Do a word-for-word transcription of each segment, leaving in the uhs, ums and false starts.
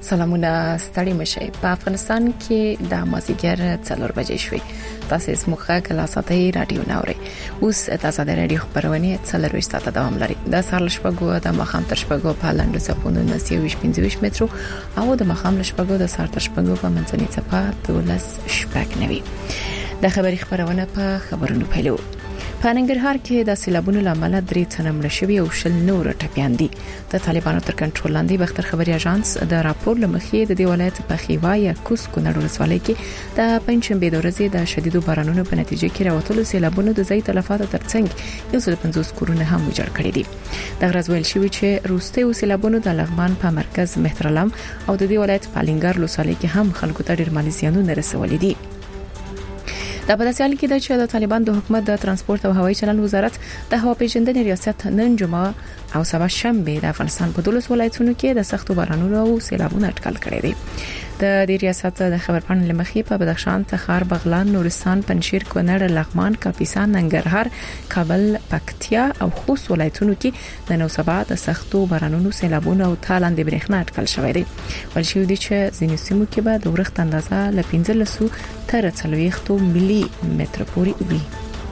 سلامونه ستړي مشي په افغانستان کې د مازیګر څلور بجې شوې تاسو سموخه کلا ساتي رادیو ناوري اوس تاسو د رادیو خبرونه څلور وشت ته دوام لري د سهار شپږو د مخام تر شپږو په لاندو سپونو نسیوي پنځه مترو او د مخام شپږو د سهار تر شپږو په منځني صفه دولس شپږ نوي د خبري خبرونه په خبرونو پیلو په ننګرهار کې د سیلابونو لامل درې تنه مړ شوي او شل نور ټپيان دي د طالبانو تر کنټرول لاندې بختر خبري اژانس د راپور لمخې د دې ولایت په خیوا یا کوس کونړ ولسوالۍ کې د پنځشنبه د ورځې د شدیدو بارانونو په نتیجه کې راوتلو سیلابونو د ځای تلفاتو ترڅنګ یو سل پنځوس کورونه هم ویجاړ کړي دي د غرض ویل شوی چې روسته سیلابونو د لغمان په مرکز مهترلام او د دې ولایت په لنګر ولسوالۍ کې هم خلکو ته ډیر مالي زیانونه رسولي دي د پداسیال کې د چې د طالبان د حکومت د ترانسپورت او هوایي چلند وزارت د هوا پیژندنې ریاست نن جمعه او سبا شنبه د افغانستان په دولس ولایتونو کې د سختو بارانونو او سیلابونو اټکل کړی دی د دې ریاست د خبرپاڼې لمخې په بدخشان، تخار، بغلان، نورستان، پنجشیر، کونړ، لغمان، کاپیسا، ننګرهار، کابل، پکتیا او خوست ولایتونو کې د نو سبا د سختو بارانونو، سیلابونو او تالند برېښنا اټکل شوی دی ولشي دي چې ځینې سیمو کې به د ورښت اندازه ل پنځلس تر څلوېښت ملي متر پورې وي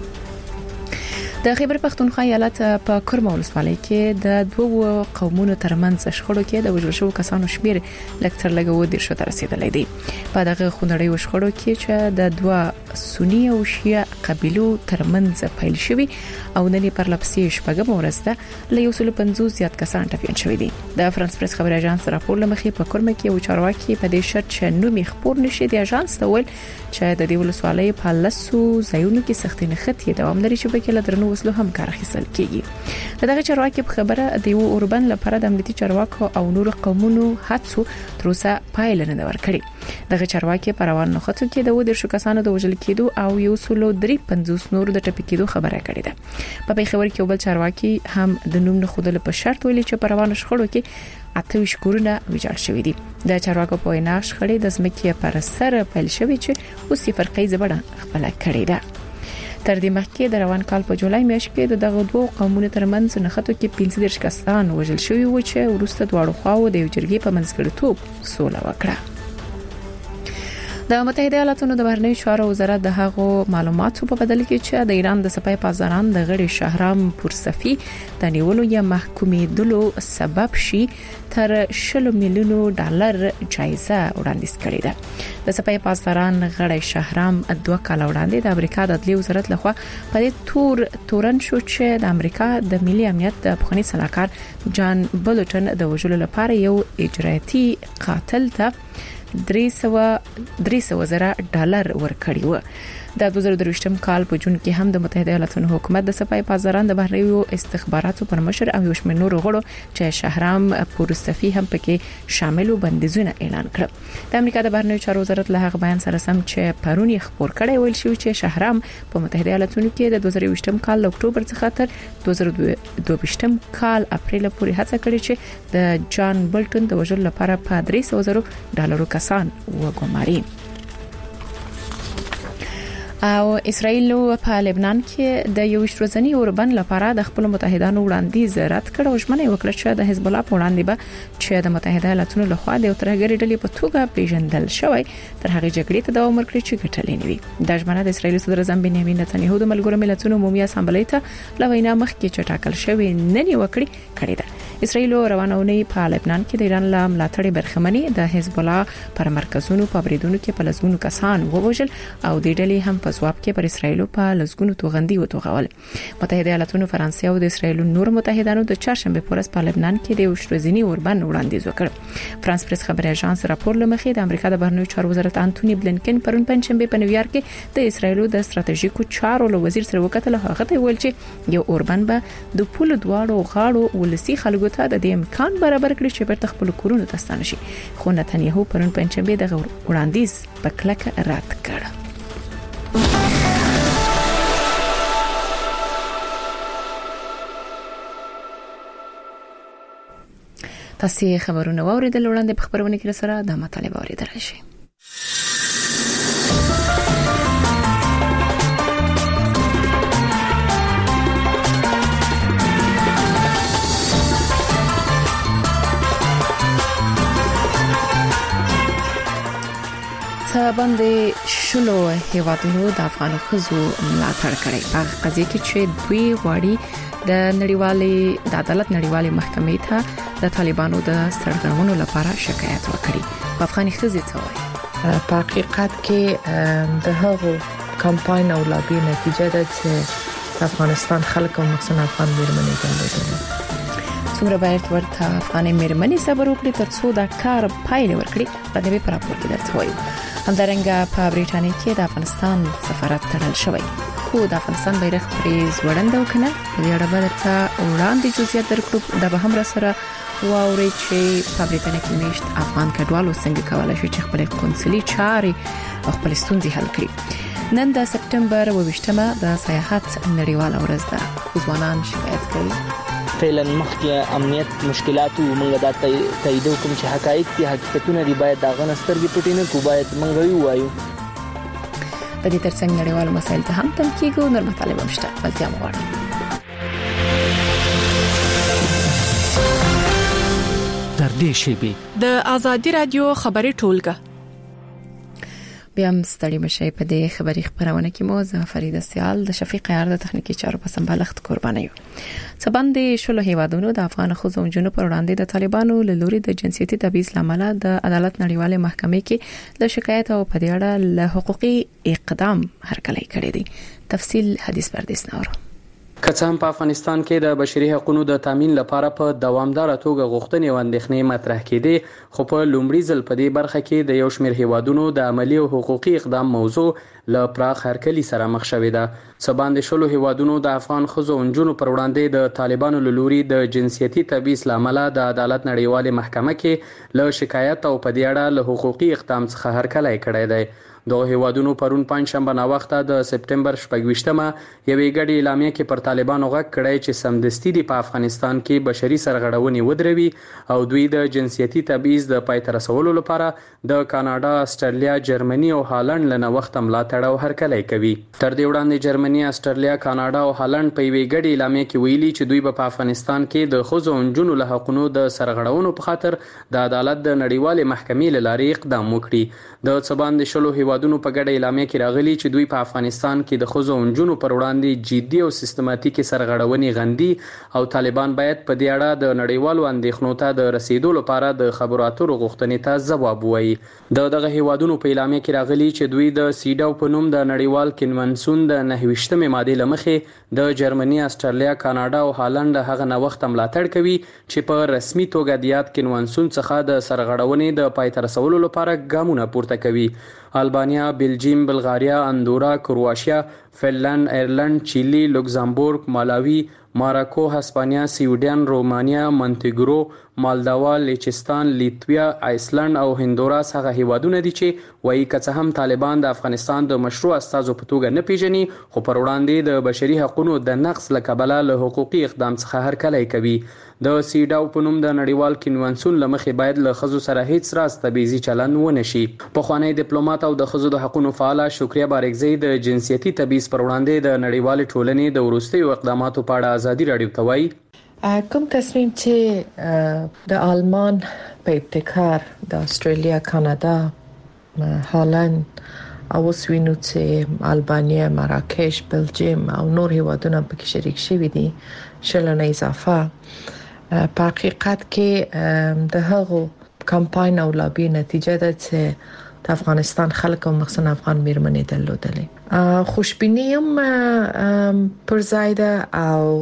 د خیبر پختونخوا ایالت په کرم ولسوالۍ کې د دوه قومونو ترمنځ شخړو کې د وژل شوو کسانو شمیر لکتر لګو د شو تر رسیدلې دي په دغه خونړۍ وشخړو کې چې د دوه سنی او شیعه قبيلو ترمنځ پیل شوی او نن پر لپسې شپږم ورځ له یو سل پنځوس زیات کسان ټپيان شوی دي د فرانس پریس خبري اژانس راپور لمخې په کرم کې او چارواکي په دې شرط چې نو مخبور نشي د اژانس ته ویل چې د دې ولسوالۍ په لاسو ځایونو کې سختي نخټي دوام لري چې په کې لدرنو وسلو هم کار اخیستل کیږي دغه چارواکي په خبره د یو اوربن لپاره د امنیتي چارواکو او نور قومونو هڅو تر اوسه پایل نه ورکړي دغه چارواکي په روانو خطو کې د ودر شو کسانو د وژل کېدو او یو سلو درې پنځوس نور د ټپي کېدو خبره کړې ده په خبر کې بل چارواکي هم د نوم نه خودل په شرط ویلي چې په روانو شخړو کې اته شکورونه ویجاړ شوې دي د چارواکو په وینا شخړې د ځمکې پر سر پیل شوې چې اوس یې فرقې زبړه خپل کړې ده تر دې مخکې د روان کال په جولای میاشت کې د دغه دوه قومونو ترمنځ نخښتو کې پنځه دېرش کسان وژل شوي و چې ورسته دواړو خواو د یو جرګې په منځګړیتوب سوله وکړه د متحده ایالاتونو د بهرنیو چارو وزارت د هغو معلوماتو په بدل کې چې د ایران د سپای پاسداران د غړي شهرام پورصفي د نیولو یا محکومېدلو سبب شي تر شل میلیونو ډالر جایزه وړاندیز کړې ده د سپای پاسداران غړي شهرام دوه کال وړاندې د امریکا د عدلي وزارت لخوا په دې تور تورن شو چې د امریکا د ملي امنیت د پخوانی صلاحکار جان بولټن د وژلو لپاره یو اجرایتي قاتل ته درې سوه زره ډالر ورکړي و د دوه زره درویشتم کال په جون کې هم د متحده ایالاتونو حکومت د سپای پاسداران د بهرنیو استخباراتو پر مشر او یو شمېر نور غړو چې شهرام پورصفي هم پکې شامل و بندیزونه اعلان کړ د امریکا د بهرنیو چارو وزارت له هغه بیان سره سم چې پرون یې خبر کړی ویل شو چې شهرام په متحده ایالاتونو کې د دوه زره یوویشتم کال اکتوبر څخه تر دوه زره دوه ویشتم کال اپریل پورې هڅه کړې چې د جان بولټن د وژلو لپاره په درې سوه زره ډالر کسان وګماري او اسرائیل په لبنان کې د یو شترزنی اوربن لپاره د خپل متحدانو وړاندیز رد کړ او ژمنه وکړه چې د حزب الله په وړاندې به چې د متحده ایالاتونو لخوا د ترهګری ډلې په توګه پیژندل شوی تر هغه جګړې ته دوام ورکړي چې ګټلې نه وي د ژمنه د اسرائیل صدر اعظم بنیامین نتنیاهو د ملګرو ملتونو عمومي اسامبلې ته لوینا مخ کې چې ټاکل شوی نه نیو کړی کړی ده اسرائیل روانونی په لبنان کې د ایران له ملاتړ برخمنې د حزب الله پر مرکزونو په بریدونو کې په لزګونو کسان ووژل او د ډلې هم په ځواب کې پر اسرائیل په لزګونو توغندي وتوغول متحده ایالاتونو فرانسې او د اسرائیل نور متحدانو د چهارشنبه پورس په لبنان کې د وشترزنی اوربن وړاندیز وکړ فرانس پریس خبري اژانس راپور لمخې د امریکا د بهرنیو چارو وزارت انټونی بلنکن پرون پنځشنبه په نیویارک کې د اسرائیل د ستراتیژیکو چارو له وزیر سره وکړل هغه ته ویل چې یو اوربن به د پول دواړو غاړو ولسی خلکو ته د امکان برابر کړي چې په خپل کورونو ته ستانه شي خو نتنیاهو پرون پنځشنبه د وړاندیز په کلکه رد کړ تاسو خبرونه واوریدل وړاندې په خبرونه کې سره د مطالبه اوریدل شي طالبان د شلو هیوادونو د افغان خزو ملاتړ کړي په قضیه کې چې دوی غواړي د نړیوالې د عدالت نړیوالې محکمې ته د طالبانو د سرغړونو لپاره شکایت وکړي. په افغاني خزې څه وایي؟ په حقیقت کې د هغو کمپاین او لابي نتیجه ده چې افغانستان خلک او مخصوص افغان میرمنې درلودل. څومره باید ورته افغاني میرمنې صبر وکړي ترڅو دا کار پایله ورکړي په دې راپور کې درته وایو. همدارنګه په بریټانیا کې د افغانستان سفارت تړل شوی خو د افغانستان بیرغ پرې ځوړند وکنه په دې اړه به ته وړاندې جزئیات درکړو. دا به هم را سره واوري چې په بریټانیا کې میشت افغان کډوالو څنګه کولای شي چې خپل قونسلي چارې او خپل ستونزې حل کړي. نن د سپټمبر اوویشتمه د سیاحت نړیواله ورځ ده. خو ځوانان شکایت کوي فعلا مخکې امنیت مشکلات او موږ د تایید کوم چې حقایق دي حقیقتونه دي باید دا غنسترګي پټینه کو باید موږ یو وایو. د دې ترڅنګ نړیوال مسایل ته هم تم کیږي نور مطالب هم شته. بلتیا مغواړم تر دې شی د ازادي رادیو خبري ټولګه بیا هم ستړي مشي. په دې خبري خبرونه کې مو زه فرید سیال د شفیق عیار د تخنیکی چارو په سمبالښت قربانه یو. سباند شلو هیوادونو د افغان خزو جنو پر وړاندې د طالبانو له لوري د جنسيتي تبعیض لامل د عدالت نړیوالې محکمې کې د شکایت او په دې اړه له حقوقي اقدام هرکلی کړی دی. تفصیل حدیث پردیس نورو. کڅام په افغانستان کې د بشري حقوقو د تامین لپاره په دوامدار توګه غوښتنې او اندېښنې مطرح کېدې خو په لومړي ځل په دې برخه کې د یو شمېر هیوادونو د عملی او حقوقي اقدام موضوع له پراخ هرکلی سره مخ شوې ده. سباند شلو هیوادونو د افغان خزو انجونو پر وړاندې د طالبانو له لوري د جنسيتي تبعیض لامل د عدالت نړیوالې محکمه کې له شکایت او په دې اړه له حقوقي اقدام څخه هرکلی کړی دی. دغه هیوادونو پرون پنځشنبه نا وخته د سپټمبر شپږویشتمه یوې ګډې اعلامیه کې پر طالبانو غږ کړی چې سمدستي دی په افغانستان کې بشري سرغړونې ودروي او دوی د جنسيتي تبعیض د پای ته رسولو لپاره د کاناډا، استرالیا، جرمني او هالند له نوښت ملاتړ او هرکلی کوي. تر دې وړاندې جرمني، استرالیا، کاناډا او هالند په یوې ګډې اعلامیه کې ویلي چې دوی په افغانستان کې د خزو انجونو له حقوقو د سرغړونو په خاطر د عدالت د نړیوالې محکمې له لارې اقدام وکړي. د سباند شلو هیوادونو په ګډه اعلامیه کې راغلي چې دوی په افغانستان کې د خزو انجونو پر وړاندې جدي او سیستماتیکي سرغړونې غندي او طالبان باید په دې اړه د نړیوالو اندېښنو ته د رسیدو لپاره د خبرو اترو غوښتنې ته ځواب ووایي. د دغه هیوادونو په اعلامیه کې راغلي چې دوی د سیډاو په نوم د نړیوال کنونسیون د نهه ویشتمې ماده لمخې د جرمني، استرالیا، کاناډا او هالند هغه نوښت ملاتړ کوي چې په رسمي توګه د یاد کنونسیون څخه د سرغړونې د پای ته رسولو لپاره ګامونه پورته کوي. البانیا، بلجیم، بلغاریا، اندورا، کرواشیا، فنلند، ایرلند، چیلی، لوکزامبورګ، مالاوی، ماراکو، هسپانیا، سویډن، رومانیا، مونتیګرو، مالداوا، لیچستان، لیتویا، آیسلند او هندوراس هغه هیوادونه دي چې وایي که څه هم طالبان د افغانستان د مشروع استازو په توګه نه پیژني خو پر وړاندې د بشري حقوقو د نقض له کبله له حقوقي اقدام څخه هرکلی کوي. د سیډاو په نوم د نړیوال کنونسیون لمخې باید له خزو سره هیڅ راز تبعیضي چلند ونه شي. پخوانی ډیپلوماټ او د خزو د حقوقو فعال شکریا بارکزی د جنسيتي تبعیض پر وړاندې د نړیوال ټولنې د وروستیو اقداماتو په اړه ازادي رادیو ته وایي کوم تصمیم چې د آلمان په ابتکار د استرالیا، کاناډا، هالند او وسوینو چې البانیا، مراکش، بلجیم او نور هیوادونه پکې شریک شوي دي شلنه اضافه په حقیقت کې د هغو کمپاین او لابي نتیجه ده چې د افغانستان خلک او مخصوص افغان میرمنې درلودلې. خوشبینی هم پر ځای ده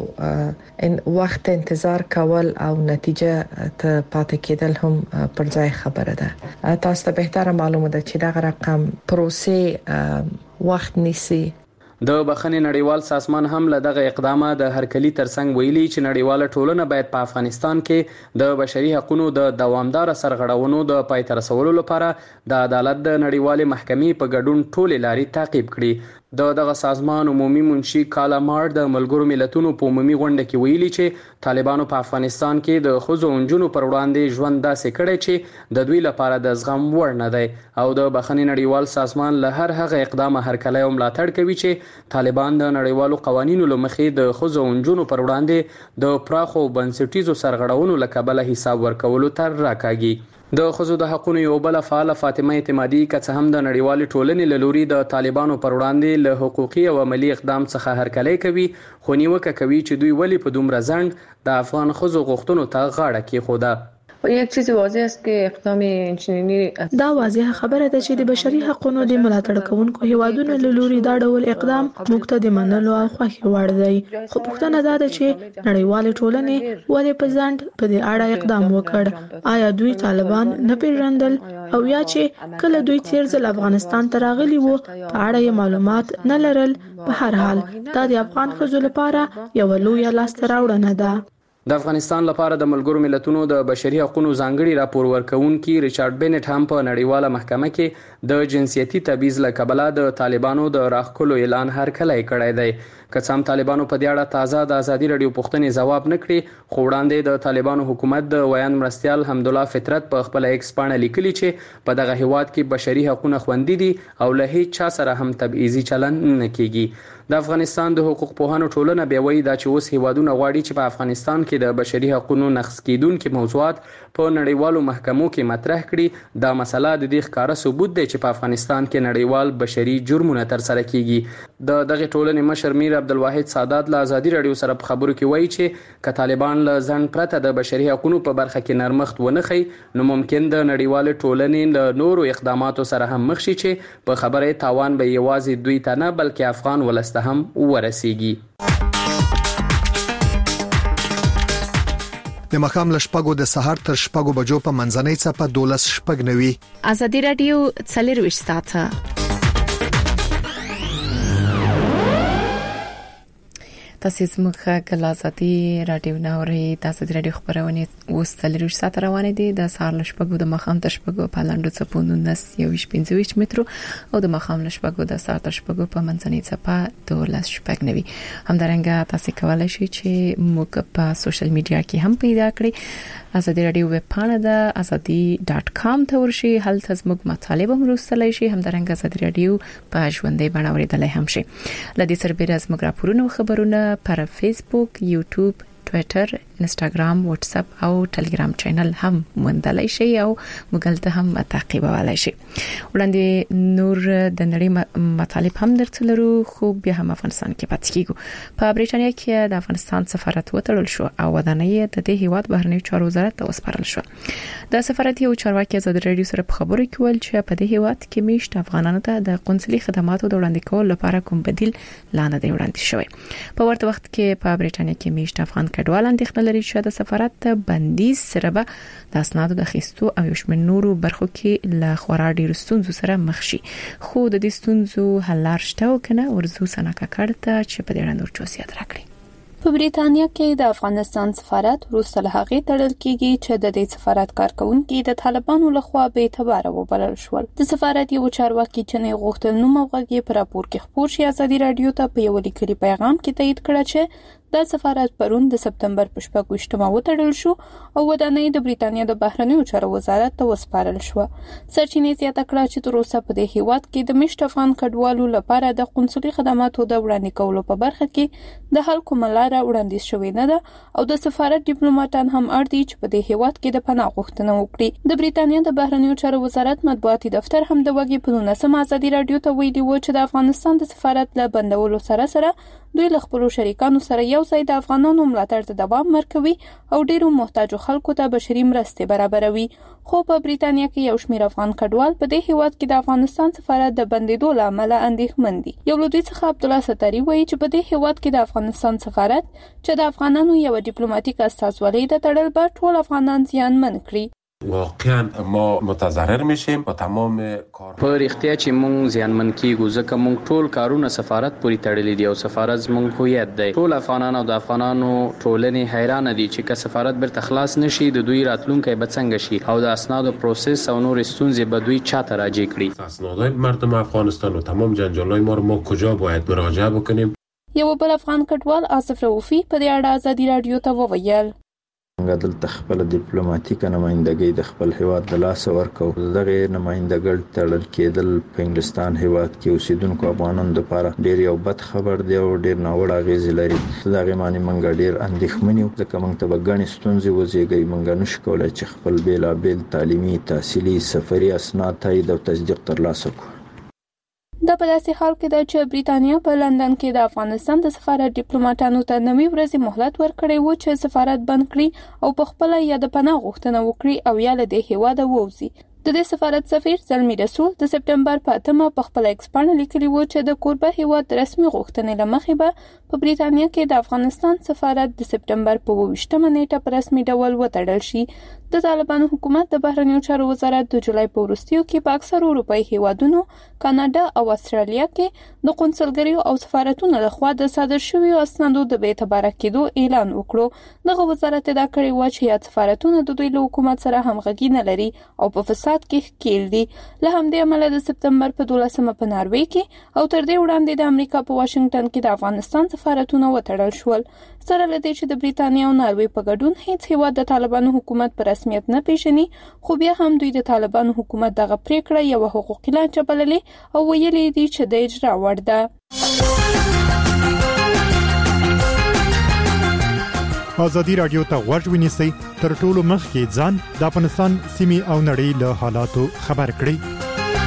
او ان وخت انتظار کول او نتیجه ته پاتې کېدل هم پر ځای خبره ده. تاسو ته بهتره معلومه ده چې دا رقم پروسه وخت نیسي. د بخښنې نړیوال سازمان هم له دغه اقدامه د هرکلی ترڅنګ ویلي چې نړیواله ټولنه باید په افغانستان کې د بشري حقوقو د دوامدار سرغړونو د پای ته رسولو لپاره د عدالت د نړیوالې محکمې په ګډون ټولې لارې تعقیب کړي. د دغه سازمان عمومي منشي کالامار د ملګرو ملتونو په عمومي غونډه کې ویلي چې طالبانو په افغانستان کې د خزو انجونو پر وړاندې ژوند داسې کړی چې د دوی لپاره د زغم وړ نه دی او د بخښنې نړیوال سازمان له هر هغه اقدام هرکلی او ملاتړ کوي چې طالبان د نړیوالو قوانینو له مخې د خزو انجونو پر وړاندې د پراخو بنسټیزو سرغړونو له کبله حساب ورکولو تر راکاږي. د ښځو د حقوقو یو بل فعال فاطمه اعتمادي که هم د نړیوال ټولنې له لوري د طالبانو پر وړاندې له حقوقي او عملی اقدام څخه هرکلی کوي، خو نیوکه کوي چې دوی ولې په دومره ځنډ د افغان ښځو غوښتنو ته غاړه کېښوده. یک چیز واضح است که اقدام اینچنینی دا واضح خبره ده چې د بشري حقوقو د ملاتړ کوونکو هیوادونو له لوري دا ډول اقدام موږ ته د منلو او خوښي وړ دی. خو پوښتنه دا ده چې نړیوال ټولنې ولې په ځنډ په دې اړه اقدام وکړ؟ آیا دوی طالبان نه پیژندل او یا چې کله دوی تیر ځل افغانستان ته راغلي وو په اړه یې معلومات نه لرل؟ په هر حال دا د افغان ښځو لپاره یو لویه لاسته راوړنه ده. د افغانستان لپاره د ملګرو ملتونو د بشري حقوقو ځانګړي راپور ورکونکي ریچارډ بینټ هم په نړیواله محکمه کې د جنسیتي تبعیض له کبله د طالبانو د راښکلو اعلان هرکلی کړی دی. که څه هم طالبانو په دې اړه تازه د ازادي رادیو پوښتنې ځواب نه کړي، خو وړاندې د طالبانو حکومت د ویان مرستیال حمدالله فطرت په خپل ایکس پاڼه لیکلي چې په دغه هیواد کې بشري حقوق خوندي دي او له هیڅ چا سره هم تبعیضي چلن نه کیږي. د افغانستان د حقوق پوهانو ټولنه بیا وایي دا چې اوس هیوادونه غواړي چې په افغانستان کې د بشري حقوقو نقض کیدونکي موضوعات په نړیوالو محکمو کې مطرح کړي. دا مسله د دې ښکاره ثبوت دی چې په افغانستان کې نړیوال بشري جرمونه ترسره کیږي. د دغه ټولنې مشر میر عبدالواحد سادات له ازادي رادیو سره په خبرو کې وایي چې که طالبان له ځنډ پرته د بشري حقوقو په برخه کې نرمښت ونه ښیي، نو ممکن د نړیوال ټولنې له نورو اقداماتو سره هم مخ شي چې په خبره تاوان به یوازې دوی ته نه بلکې افغان ولس ته هم ورسیږي. د مخام لشپګو د سحر تر شپګو بجو په منځنۍ څپه دولس شپګ نوي. ازادي رادیو څلرويشت ساعته تاسو زموږه کله ازادي رادیو ناوري تاسو د رادیو خبرونه اوس څلرويشت ساعت روانه دي. د سهار لشپګو د مخام تر شپګو په لاندو څپونو نس یو پنځه ویشت مترو او د مخام لشپګو د سهار تر شپګو په منځنۍ څپه دولس شپګ نوي. همدارنګه تاسو کولای شئ چې موږ په سوشل میډیا کې هم پیدا کړئ. ازادي رادیو ویب پاڼه د ازادي ډاټ کام ته ورشي، هلته زموږ مطالب هم لوستلای شئ. همدارنګه ازادي رادیو په ژوندۍ بڼه اوریدلای هم شئ. لدې سربېره زموږ راپورونه او خبرونه پر فیسبوک، یوټیوب، ټویټر، انستګرام، واتس اپ او ټلګرام چینل هم موندلای شئ او موږ ته هم تعقیبولای شئ. وړاندې نور د نړۍ مطالب هم درته لرو، خو بیا هم افغانستان کې پاتې کیږو. په بریټانیا کې د افغانستان سفارت وتړل شو او ودانۍ د دې هیواد بهرنی چارو وزارت ته وسپارل شو. د سفارت یو چارواکي ازادي رادیو سره په خبرو کې ویل چې په دې هیواد کې میشت افغانانو ته د قونسلي خدماتو د وړاندې کولو لپاره کوم بدیل لاندې دی وړاندې شوی. په ورته وخت کې په بریټانیا کې میشت افغان کډوال اندېښنه لري چې د سفارت بندیز سره به د اسنادو د خستو او یو شمېر نورو برخو کې له خورا ډېرو ستونزو سره مخ شي. خو د دې ستونزو حل لار شته او کنه ورزو سنکه کړته چې په دې اړه نور چوسیات راکړي. په بریټانیا کې د افغانستان سفارت وروسته له هغې تړل کیږي چې د دې سفارت کارکونکي د طالبانو لخوا به اعتبار وبلل شول. د سفارت یو چارواکي چې نه غوښتل نوم او غږی پر راپور کې خبر شي ازادي رادیو ته په یو لیکلي پیغام کې تایید کړ چې د سفارت پرون د سپتمبر په شپږویشتمه وتړل شو او ودانۍ د بریټانیا د بهرنیو چارو وزارت ته وسپارل شو. سرچینې زیاته کړه چې تر اوسه په دې هیواد کې د میشت افغان کډوالو لپاره د قونسلي خدماتو د وړاندې کولو په برخه کې د حل کومه لار وړاندیز شوې نه ده او د سفارت ډیپلوماټان هم اړ دي چې په دې هیواد کې د پناه غوښتنه وکړي. د بریټانیا د بهرنیو چارو وزارت مطبوعاتي دفتر هم د وګړي په نولسمه ازادي رادیو ته ویلي و چې د افغانستان د سفارت له بندولو سره سره دوی له خپل شریکانو سره یو ځای د افغانانو ملاتړ ته دوام ورکوي او ډیرو محتاجو خلکو ته بشري مرستې برابروي. خو په بریټانیا کې یو شمېر افغان کډوال په دې هیواد کې د افغانستان سفارت د بندیدو له امله اندېښمن دي. یو له دوی څخه عبدالله ستاري وایي چې په دې هیواد کې د افغانستان سفارت چې د افغانانو یو ډیپلوماټیک استازولۍ د تړل به ټول افغانان زیانمن کړي. واقعا ما متضرر میشیم با تمام کار. په اړتیا چې مونږ زیانمن کیږو ځکه مونږ ټول کارونه سفارت پورې تړلي دي او سفارت زمونږ هویت دی. ټول افغانان او د افغانانو ټولنې حیران دي چې که سفارت بیرته خلاص نشي د دوی راتلونکي به څنګه شي او د اسنادو پروسس او نور ستونزې به دوی چاته راجع کړي. اسنادهای مردم افغانستان و تمام جنجالهای ما رو ما کجا باید مراجعه بکنیم؟ یو بل افغان کډوال آصف رؤفی په دې اړه ازادي رادیو ته وویل موږ دلته خپل ډیپلوماټیک نمائندګي د خپل هیواد د لاس ورکو. دغه نمائندګل تړل کېدل په انګلستان هیواد کې اوسیدونکو افغانانو لپاره ډیر یو بد خبر دی او ډیر ناوړه اغیز لري. دغه معنی موږ ډیر اندېښمن یو ځکه موږ ته بګانی ستونزې وزېږي. موږ نشو کولای چې خپل بیلابیل تعلیمي، تحصیلي، سفري اسناد تایید او تصدیق ترلاسه کړو. د په داسې حال کې د چې بریتانیا په لندن کې د افغانستان د سفارت ډیپلوماټانو ته نوې ورځې مهلت ورکړی و چې سفارت بند کړي او په خپل یا د پناه غوښتنه وکړي او یا له دې هیواده ووځي. د دې سفارت سفیر زلمی رسول د سپټمبر په اتمه په خپل ایکس باندې لیکلی و چې د کوربه هیواد رسمي غوښتنې لمخې به په بریتانیا کې د افغانستان سفارت د سپټمبر په اووه نیټه په رسمي ډول وتړل شي. د طالبانو حکومت د بهرنیو چارو وزارت د جولای په وروستیو کې په اکثرو اروپایي هیوادونو، کاناډا او استرالیا کې د قونسلګریو او سفارتونو لخوا د صادر شویو اسنادو د بې اعتباره کېدو اعلان وکړو. دغه وزارت دا کړی و چې یاد سفارتونه د دوی له حکومت سره همغږي نه لري او په فساد کې ښکیل دي. له همدې امله د سپټمبر په دولسمه په ناروې کې او تر دې وړاندې د امریکا په واشنگټن کې د افغانستان سفارتونه وتړل شول. سره له دې چې د بریتانیا او ناروې په ګډون هیڅ هیواد د طالبانو حکومت په رسمیت نه پیژني، خو بیا هم دوی د طالبانو حکومت دغه پریکړه یو حقوقي لانجه بللې او ویلي دي چې د اجرا وړ ده. ازادي رادیو ته غوږ ونیسئ تر ټولو مخکې ځان د افغانستان سیمې او نړۍ له حالاتو خبر کړئ.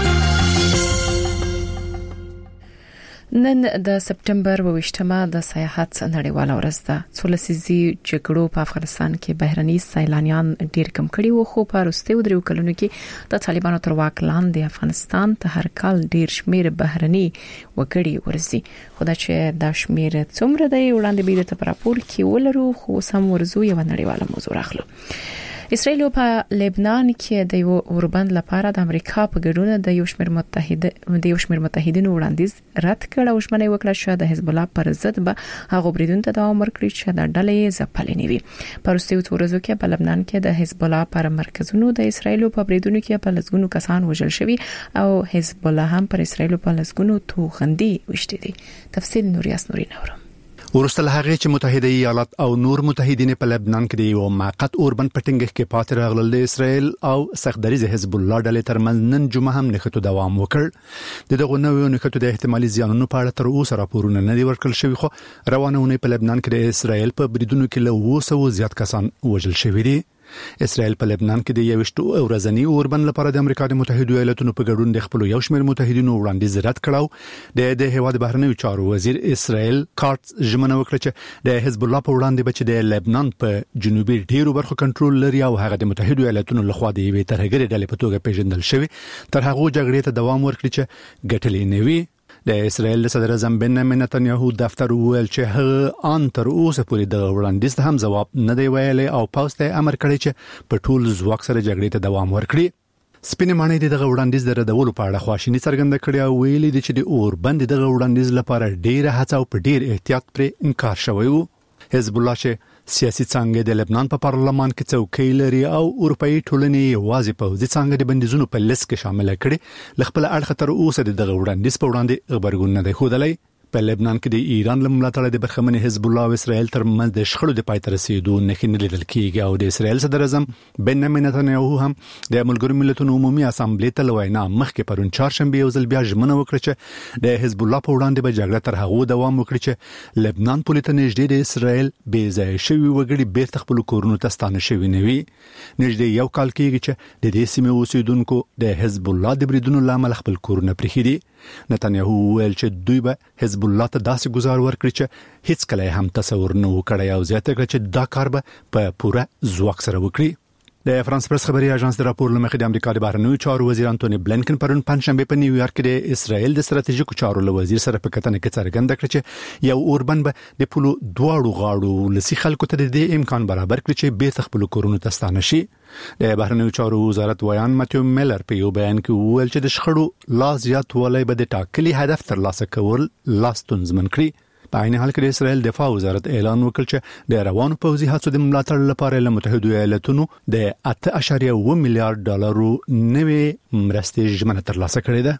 نن د سپټمبر اووه د سیاحت نړیواله ورځ ده. څو لسیزې جګړو په افغانستان کې بهرني سیلانیان ډیر کم کړي وو، خو په وروستیو درې کلونو کې د طالبانو تر واک لاندې افغانستان ته هر کال ډیر شمیر بهرني وګړي ورځي. خو دا چې دا شمیر څومره دی وړاندې به د راپور کې ولرو، خو سم ورزو یو نړیواله موضوع راخلو. اسرائیل په لبنان کې د یو اوربند لپاره د امریکا په ګډون د یو شمېر متحد د یو شمېر متحدینو وړاندیز رد کړ او ژمنه وکړه چې د حزب الله پر ضد به هغه بریدون ته دوام ورکړي چې د ډلې ځپلې نیوي. په وروستیو ورځو کې په لبنان کې د حزب الله پر مرکزونو د اسرائیل په بریدونو کې په لږونو کسان وژل شوي او حزب الله هم پر اسرائیل په لږونو توغندي وشتي دي. تفصیل نوریاس نوري نورم. ورسته هغه چې متحده ایالات او نور متحدین په لبنان کې د یو موقت اوربند پټنګ کې پاتې راغلل د اسرائیل او سختدریز حزب الله ډلې ترمنځ نن جمعه هم نښته دوام وکړ. دغه نوې نښته د احتمالي زیانونو په اړه تر اوسه راپورونه نه دي ورکړل شوي، خو روانونه په لبنان کې د اسرائیل په بریدونو کې له اوه سوه زیات کسان وژل شوي دي. اسرائیل په لبنان کې د یوشتو ورځنی اوربند لپاره د امریکا د متحده ایالاتونو په ګډون د خپل یو شمېر متحدینو وړاندیز رد کړو. د د هیواد بهرنیو چارو وزیر اسرائیل کارتز ژمنه وکړه چې د حزب الله په وړاندې بچ د لبنان په جنوبي ډیرو برخو کنټرول لري او هغه د متحده ایالاتونو لخوا د یوې ترهګرې ډلې په توګه پیژندل شوی تر هغه جګړې ته دوام ورکړي چې ګټلې نه وي. د اسرائیل صدر اعظم بنیامین نتنیاهو دفتر ویل چې هغه ان تر اوسه پورې د وړاندیز ته هم ځواب نه دی ویلي او پاوسټ امر کړی چې په ټول ځواک سره جګړې ته دوام ورکړي. سپینې معنی دغه وړاندیز د ردولو په اړه خواشینی څرګنده کړې او ویلي دي چې د اوربند دغه وړاندیز لپاره ډیره هڅه او په ډیر احتیاط پر انکار شوی وو. حزب الله چې سیاسي څنګه د لبنان په پارلمان کې څوکۍ لري او اروپאי ټولنې یوازې په ځي څنګه د بندیزونو په لیست کې شامل کړي، لخپل اړخ تر اوسه دغه وړاندیز په وړاندې خبرګون نه دی خودلای. په لبنان کې د ایران له ملاتړ د برخمن حزب الله او اسرائیل ترمنځ د شخړو د پای ته رسیدو نه لیدل کېږي او د اسرائیل صدر اعظم بنیامین نتنیاهو هم د ملګرو ملتونو عمومي اسامبلې ته لوینا مخکې پرون چهارشنبه یو ځل بیا ژمنه وکړه چې د حزب الله په وړاندې به جګړه تر هغه دوام وکړي چې لبنان پولیس نږدې د اسرائیل بې ځای شوی وګړي بیرته خپل کورونو ته ستانه شوی نه وي. نږدې یو کال کېږي چې د دې سیمې اوسیدونکو د حزب الله د بریدونو لامل خپل کورونه پرېښي دي. نتنیاهو ویل چې دوی به حزب الله ته داسې گزار ورکړي چې هیڅ کله هم تصور نه وکړي او زیاته کړي چې دا کار به په پوره ځواک سره وکړي. د فرانس پرس خبري اژانس د راپور لمخې د امریکا د بهرنیو چارو وزیر انټونی بلینکن پرون پنځشنبه په نیویارک کې د اسرائیل د ستراتیژیکو چارو له وزیر سره په کتنه کې څرګنده کړ چې یو اوربند به د پولو دواړو غاړو لسی خلکو ته د امکان برابر کړي چې بیرته خپل کورونو ته ستانه شي. د بهرنیو چارو وزارت ویان ماتیو میلر په یو بیان کې وویل چې د شخړو لا زیات ولای به د ټاکلي هدف ترلاسه کول لاستونزمن کړي. په عین حال کې د اسرائیل دفاع وزارت اعلان وکړ چې د روانو پوځي هڅو د ملاتړ لپاره له متحده ایالاتونو د اته اعشاریه اوه میلیارډ ډالرو نوې مرستې ژمنه ترلاسه کړې ده.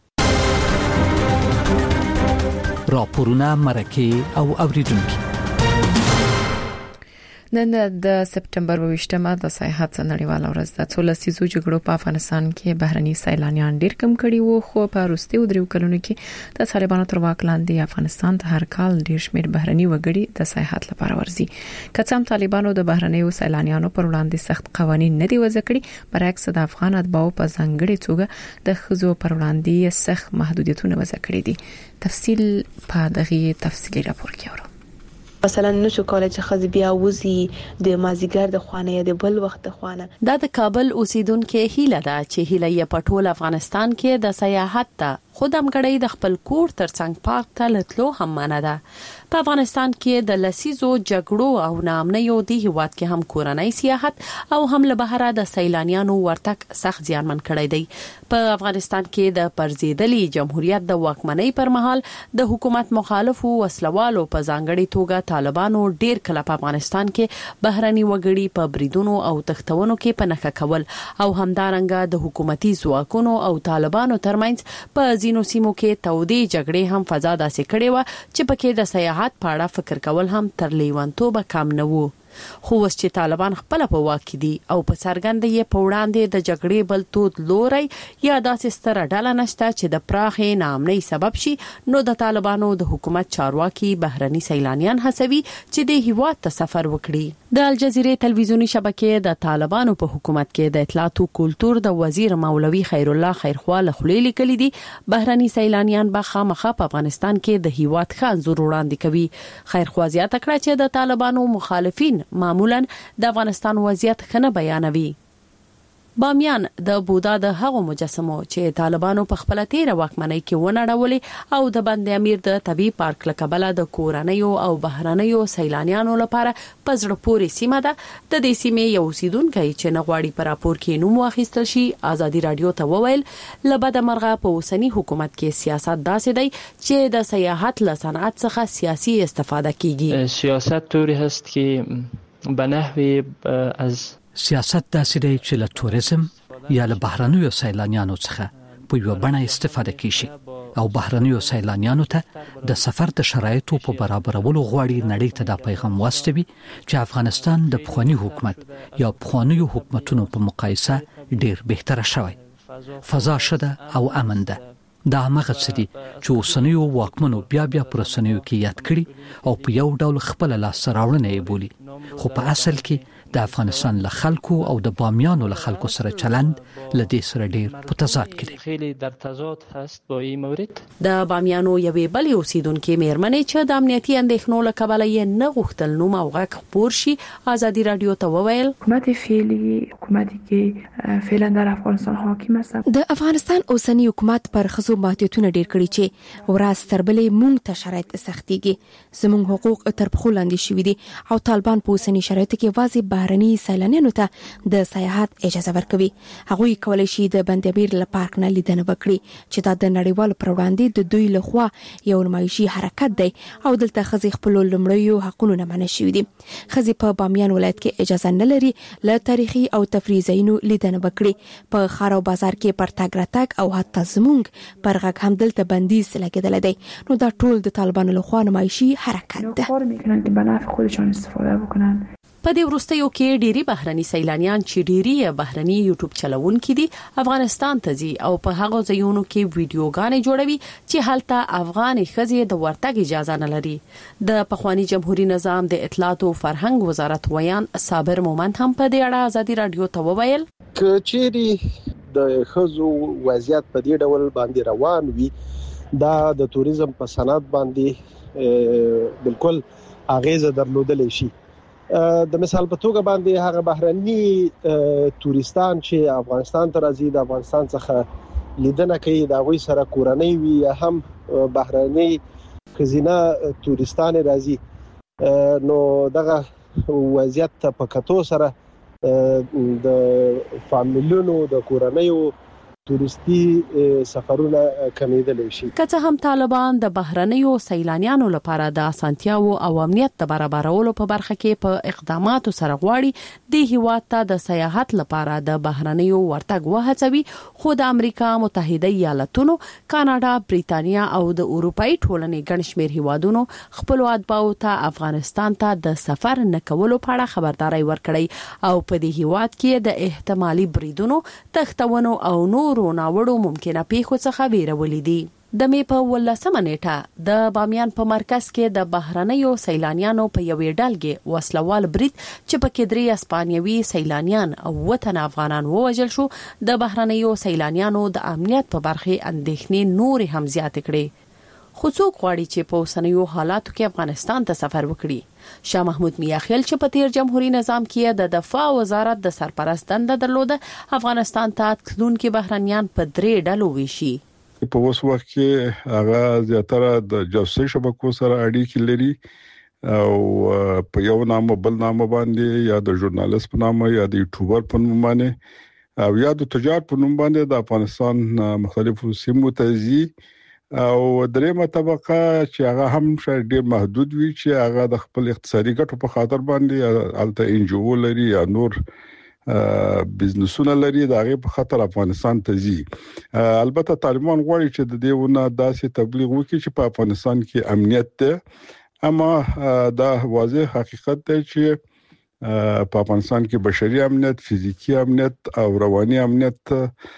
راپورونه مرکه او اوریدونکو نن د سپټمبر ویشتمه د سیاحت نړیواله ورځ ده. څو لسیزو جګړو په افغانستان کې بهرني سیلانیان ډیر کم کړي وو، خو په وروستیو دریو کلونو کې د طالبانو تر واک لاندې افغانستان ته هر کال ډیر شمېر بهرني وګړي د سیاحت لپاره ورځي. کڅام طالبانو د بهرنیو سیلانیانو پر وړاندې سخت قوانين نه دی وضع کړي، برعکس د افغان اتباعو په ځانګړي توګه د خزو پر وړاندې سخت محدودیتونه وضع کړي دي. تفصیل په دغه تفصیلي راپور کې اورو. مثلا نشو کولای چې خزي بیا وزي د مازیګر د خوانه یا د بل وخت د خوانه. دا د کابل اوسیدونکو هیله ده چې هیله یې په ټول افغانستان کې د سیاحت ته خودم غړي د خپل کور ترڅنګ پارک ته لټلو هم منه ده. په افغانستان کې د لسیزو جګړو او نامنیو د هیواد کې هم کورنۍ سیاحت او هم له بهره د سیلانیانو ورتګ سخت زیانمن کړی دی. په افغانستان کې د پرزیدلي جمهوریت د واکمنۍ پر مهال د حکومت مخالفو وسلوالو په ځانګړي توګه طالبانو ډیر کله په افغانستان کې بهرني وګړي په بریدونو او تختونو کې پنهخه کول او همدارنګه د حکومتي ځواکونو او طالبانو ترمنځ په ځینو سیمو کې تودې جګړې هم فضا داسې کړې و چې پکې د سیاحت په اړه فکر کول هم تر لیوانتوبه کم نه وو. خو اوس چې طالبان خپل په واک کې دي او په څرګند یې په وړاندې د جګړې بل تود لوري یا داسې ستره ډله نشته چې د پراخې نامنۍ سبب شي، نو د طالبانو د حکومت چارواکي بهرني سیلانیان هڅوي چې د هیواد ته سفر وکړي. د الجزیرې تلویزیونی شبکې د طالبانو په حکومت کې د اطلاعات او کلتور د وزیر مولوی خیر الله خیرخوا لخوا لیکلي دي بهرني سیلانیان به خامخا په افغانستان کې د هیواد خانزور وړاندې کوي. خیرخوا زیاته کړه چې د طالبانو مخالفین معمولا د افغانستان وضعیت خنه بیانوي. بامیان د بودا د هغو مجسمو چې طالبانو په خپل تیر واکمنۍ کې ونړولې او د بند امیر د طبي پارک لکبله د کورنیو او بهرنیو سیلانیانو لپاره پزړه پورې سیمه ده. د دې سیمې یو اوسیدونکو چې نغواړي پر راپور کې نوم واخیستل شي ازادي رادیو ته وویل لبد مرغه په اوسنی حکومت کې سیاست داسې دی چې د سیاحت له صنعت څخه سیاسي استفاده کیږي. سیاست طوری هست که به نحوی از سیاست داسې دی چې له توریزم یا له بهرنیو سیلانیانو څخه په یو بڼه استفاده کیږي او بهرنیو سیلانیانو ته د سفر د شرایطو په برابرولو غواړي نړۍ ته دا پیغام واستوي چې افغانستان د پخوانی حکومت یا پخوانیو حکومتونو په مقایسه ډیر بهتره شوی، فضا شده او امن ده. دا هغه څه دي چې اوسنیو واکمنو بیا بیا پر اوسنیو کې یاد کړي او په یو ډول خپل لاس راوړنه یې بولي، خو په اصل کې د افغانستان له خلکو او د بامیانو له خلکو سره چلند لدې سره ډیر په تضاد کې دی. خیلی در تضاد هست با این مورد. د بامیانو یوې بلې اوسیدونکو میرمنې چې د امنیتي اندېښنو له کبله یې نه غوښتل نوم او غږ خپور شي ازادي رادیو ته وویل حکومت فعلی حکومتي کې فعلا در افغانستان حاکم است. د افغانستان اوسنی حکومت پر خزو محدودیتونه ډیر کړي چې ورځ تر بلې مونږ ته شرایط سختيږي، زموږ حقوق تر پخو لاندې شوي دي او طالبان په اوسنی شرایطو کې واضح بهرني سیلانیانو ته د سیاحت اجازه ورکوي. هغوی کولای شي د بند امیر له پارک نه لیدنه وکړي چې دا د نړیوالو پر وړاندې د دوی لخوا یو نمایشي حرکت دی او دلته خزي خپل لمړیو حقوقونه منع شوي دي. خزي په بامیان ولایت کې اجازه نه لري له تاریخي او تفریحي ځایونو لیدنه وکړي. په خار او بازار کې پر تګ راتګ او حتی زمونږ پر غږ هم دلته بندیز لګیدل دی. نو دا ټول د طالبانو لخوا نمایشي حرکت ده. کار میکنن که به نفع خودشان استفاده بکنن. په دې وروستیو کې ډيري بهرني سیلانیان چې ډيري بهرني یوټیوب چلوونکي دي افغانستان ته ځي او په هغه ځایونو کې ویډیوګانې جوړوي چې هلته افغاني ښځې د ورتګ اجازه نه لري. د پخوانی جمهوریت نظام د اطلاعات او فرهنګ وزارت ویان صابر مومند هم په دې اړه ازادي رادیو ته وویل چې د خزو وضعیت په دې ډول باندې روان وي دا د توریزم په صنعت باندې بالکل اغیزه درلودلې شي. د مثال په توګه باندې هغه بهرني تورستان چې افغانستان ته راځي د افغانستان څخه لیدنه کوي دا غوي سره کورنۍ وي یا هم بهرني خزینه تورستان راځي، نو دغه وضعیت په کتو سره د فامیلونو د کورنیو تورستي سفرونه کمیدل شي. که څه هم طالبان د بهرنیو سیلانیانو لپاره د اسانتیاو او امنیت د برابرولو په برخه کې په اقداماتو سره غواړي د هیواد ته د سیاحت لپاره د بهرنیو ورتګ وهڅوي، خو د امریکا متحده ایالاتونو، کاناډا، بریتانیا او د اروپאי ټولنې ګڼ شمېر هیوادونو خپل اتباعو ته افغانستان ته د سفر نه کولو په اړه خبرداري ورکړي او په دې هیواد کې د احتمالي بریدونو، تختونو او نور ناوړو ممکنه پیښو څخه ویرولې دي. د می په ولسمه نیټه د بامیان په مرکز کې د بهرنیو سیلانیانو په یوې ډلګې وسلوال برید چې په کې درې اسپانیوي سیلانیان او وطن افغانان ووژل شو، د بهرنیو سیلانیانو د امنیت په برخه اندېښنې نور هم زیات کړي. خو څوک غواړي چې په اوسنیو حالاتو کې افغانستان ته سفر وکړي؟ شاه محمود میاخیل چې په تیر جمهوریت نظام کې د دفاع وزارت د سرپرست دنده درلوده، افغانستان ته تلونکي بهرنیان په درې ډلو ویشي. په اوس وخت کې هغه زیاتره د جاسوسي شبکو سره اړیکې لري او په یو نامه بل نامه باندې یا د ژورنالیست په نامه یا د یوټیوبر په نوم باندې او یا د تجار په نوم باندې د افغانستان مختلفو سیمو ته ځي او درېمه طبقه چې هغه هم شاید ډېر محدود وي چې هغه د خپل اقتصادي ګټو په خاطر باندې الته ان جی او لري یا نور بزنسونه لري د هغه په خاطر افغانستان ته ځي. البته طالبان غواړي چې د دېونه داسې تبلیغ وکړي چې په افغانستان کې امنیت ده، اما دا واضح حقیقت دی چې په افغانستان کې بشري امنیت، فزیکی امنیت او رواني امنیت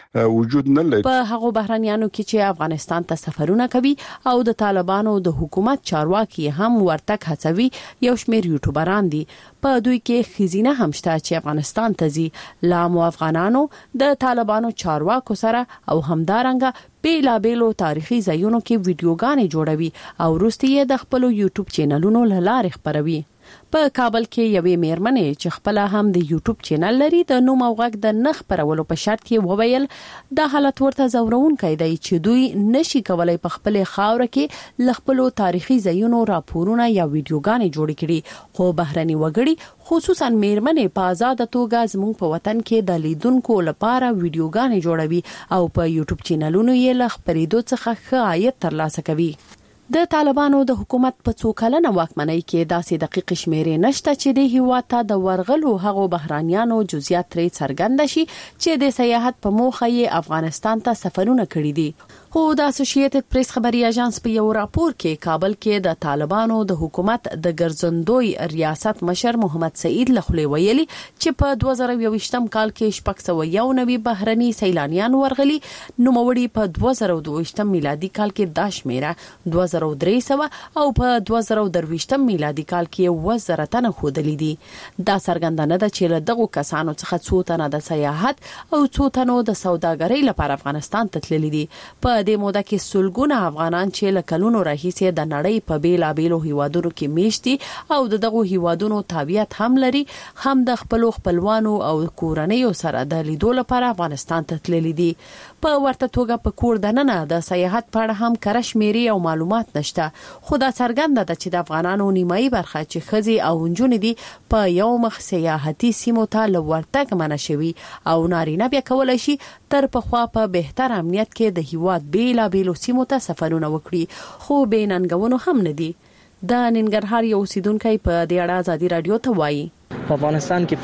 وجود نه لري. په هغه بهرنیانو کې چې افغانستان ته سفرونه کوي او د طالبانو د حکومت چارواکي هم ورتګ هڅوي، یو شمېر یوټیوبران دي. په دوی کې خزینه هم شته چې افغانستان ته ځي. لامو افغانانو د طالبانو چارواکو سره او همدارنګه بیلا بیلو تاریخي ځایونو کې ویډیوګانې جوړوي او وروسته د خپل یوټیوب چینلونو له لارې خپروي. په کابل کې یوې میرمنې چې خپل هم د یوټیوب چینل لري د نوم او غږ د نخ پرولو په شرط کې وویل د حالت ورته زورونکې دی چې دوی نشي کولای په خپل خاور کې لخپلو تاریخي ځایونو راپورونه یا ویډیوګانې جوړ کړي، خو بهرني وګړي خصوصا میرمنې په آزاد توګه زموږ په وطن کې د لیدونکو لپاره ویډیوګانې جوړوي او په یوټیوب چینلونو یې لخ پریدو څخه ښه عاید ترلاسه کوي. د طالبانو د حکومت په څو کلنه واکمنۍ کې داسې دقیق شمیرې نشته چې د هیواد ته د ورغلو هغو بهرانيانو جزئیات لري څرګند شي چې د سیاحت په موخه یې افغانستان ته سفرونه کړي دي. خو د اسوسییټډ پریس خبري اژانس په یو راپور کې کابل کې د طالبانو د حکومت د ګرځندوی ریاست مشر محمد سعید لخوا ویلي چې په دوه زره یوویشتم کال کې شپږ سوه یو نوي بهرني سیلانیان ورغلي، نو موړي په دوه زره دوهویشتم میلادي کال کې د شمیره دوه زره درې سوه او په دوه زره درویشتم میلادي کال کې اووه زره تنه ښودلي دي. دا څرګندونه ده چې له دغو کسانو څخه څو تنه د سیاحت او څو تنو د سوداګرۍ لپاره افغانستان ته تللي دي. په د موده کې سلګونه افغانان چې له کلونو راهیسې د نړۍ په بیلا بیلو هیوادونو کې میشتي او دغه هیوادونو تابعیت هم لري، هم د خپل خپلوانو او کورنیو سره د لیدو لپاره افغانستان ته تللي دي. په ورته توګه په کور دننه د سیاحت په اړه هم کره شمیرې او معلومات نشته، خو دا څرګنده ده چې د افغانانو نیمایي برخه چې ښځې او نجونې دي په یو مخ سیاحتي سیمو ته له ورتګ منع شوي او نارینه بیا کولی شي تر پخوا په بهتر امنیت کې د هیواد بیلا بیلو سیمو ته سفرونه وکړي، خو بې ننګونو هم نه دي. د ننګرهار یو اوسیدونکی په دې اړه ازادي رادیو ته وایي په افغانستان کې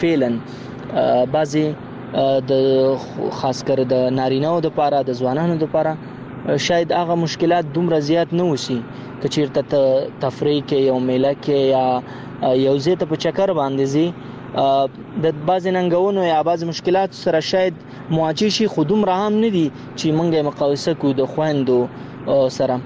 فعلا بعضی د خاص کر د نارینه‌و د لپاره د ځوانانو د لپاره شاید هغه مشکلات دومره زیات نه وسی که چیرته تفریح کې یو میله کې یا یو ځای ته په چکر باندې زی د بعض ننګونو یا بعض مشکلات سره شاید مواجه شي، خو دومره هم نه دي چې موږ مقایسه کو د خويندو سره.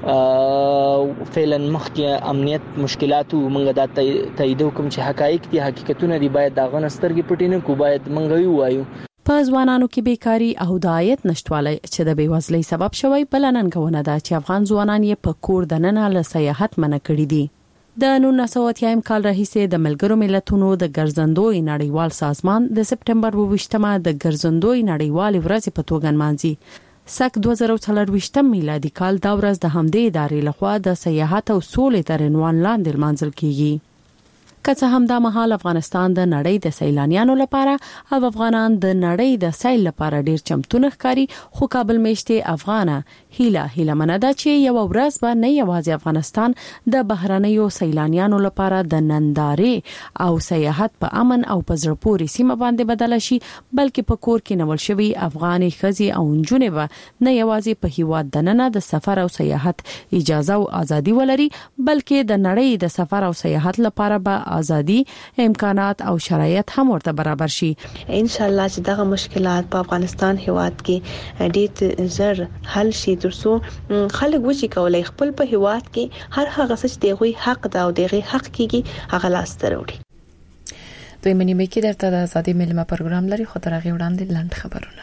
فعلا مخکې امنیت مشکلاتو موږ د تایید کوم چې حقایق دي، حقیقتونه دي، باید دا غنسترګي پټینه کو، باید موږ یو وایو. په ځوانانو کې بیکاری او د عاید نشټوالی چې د بیوزلۍ سبب شوی بل ننګونه ده چې افغان ځوانان یې په کور دننه له سیاحت منع کړي دي. د نولس سوه اتیا کال راهیسې د ملګرو ملتونو د ګرځندوی نړیوال سازمان د سپټمبر اووه د ګرځندوی نړیوال ورځ په توګه نمانځي. سک دوه زره څلورویشتم میلادي کال دا ورځ د همدې ادارې لخوا د سیاحت او سولې تر عنوان لاندې لمانځل کیږي. که څه هم د مهال افغانستان د نړۍ د سیلانیانو لپاره او افغانان د نړۍ د سیل لپاره ډیر چمتونه ښکاري، خو کابل میشته افغانه هیله هیله منده چې یو ورځ به نه یوازې افغانستان د بهرنیو سیلانیانو لپاره د نندارې او سیاحت په امن او په زړه پورې سیمه باندې بدل شي، بلکې په کور کې نول شوی افغاني ښځې او نجونې به نه یوازې په هیواد دننه د سفر او سیاحت اجازه او ازادي ولري، بلکې د نړۍ د سفر او سیاحت لپاره به ازادي، امکانات او شرایط هم ورته برابر شي. ان شاء الله چې دغه مشکلات په افغانستان هیواد کې ډېر زر حل شي، ترڅو خلک وشي کولای خپل په هیواد کې هر هغه څه چې دوی حق دا او دوی حق کیږي هغه لاس ته راوړي. دوی منی مې کې درته د ازادي ملما پروګرام لري، خو تر هغه وړاندې لاند خبرونه.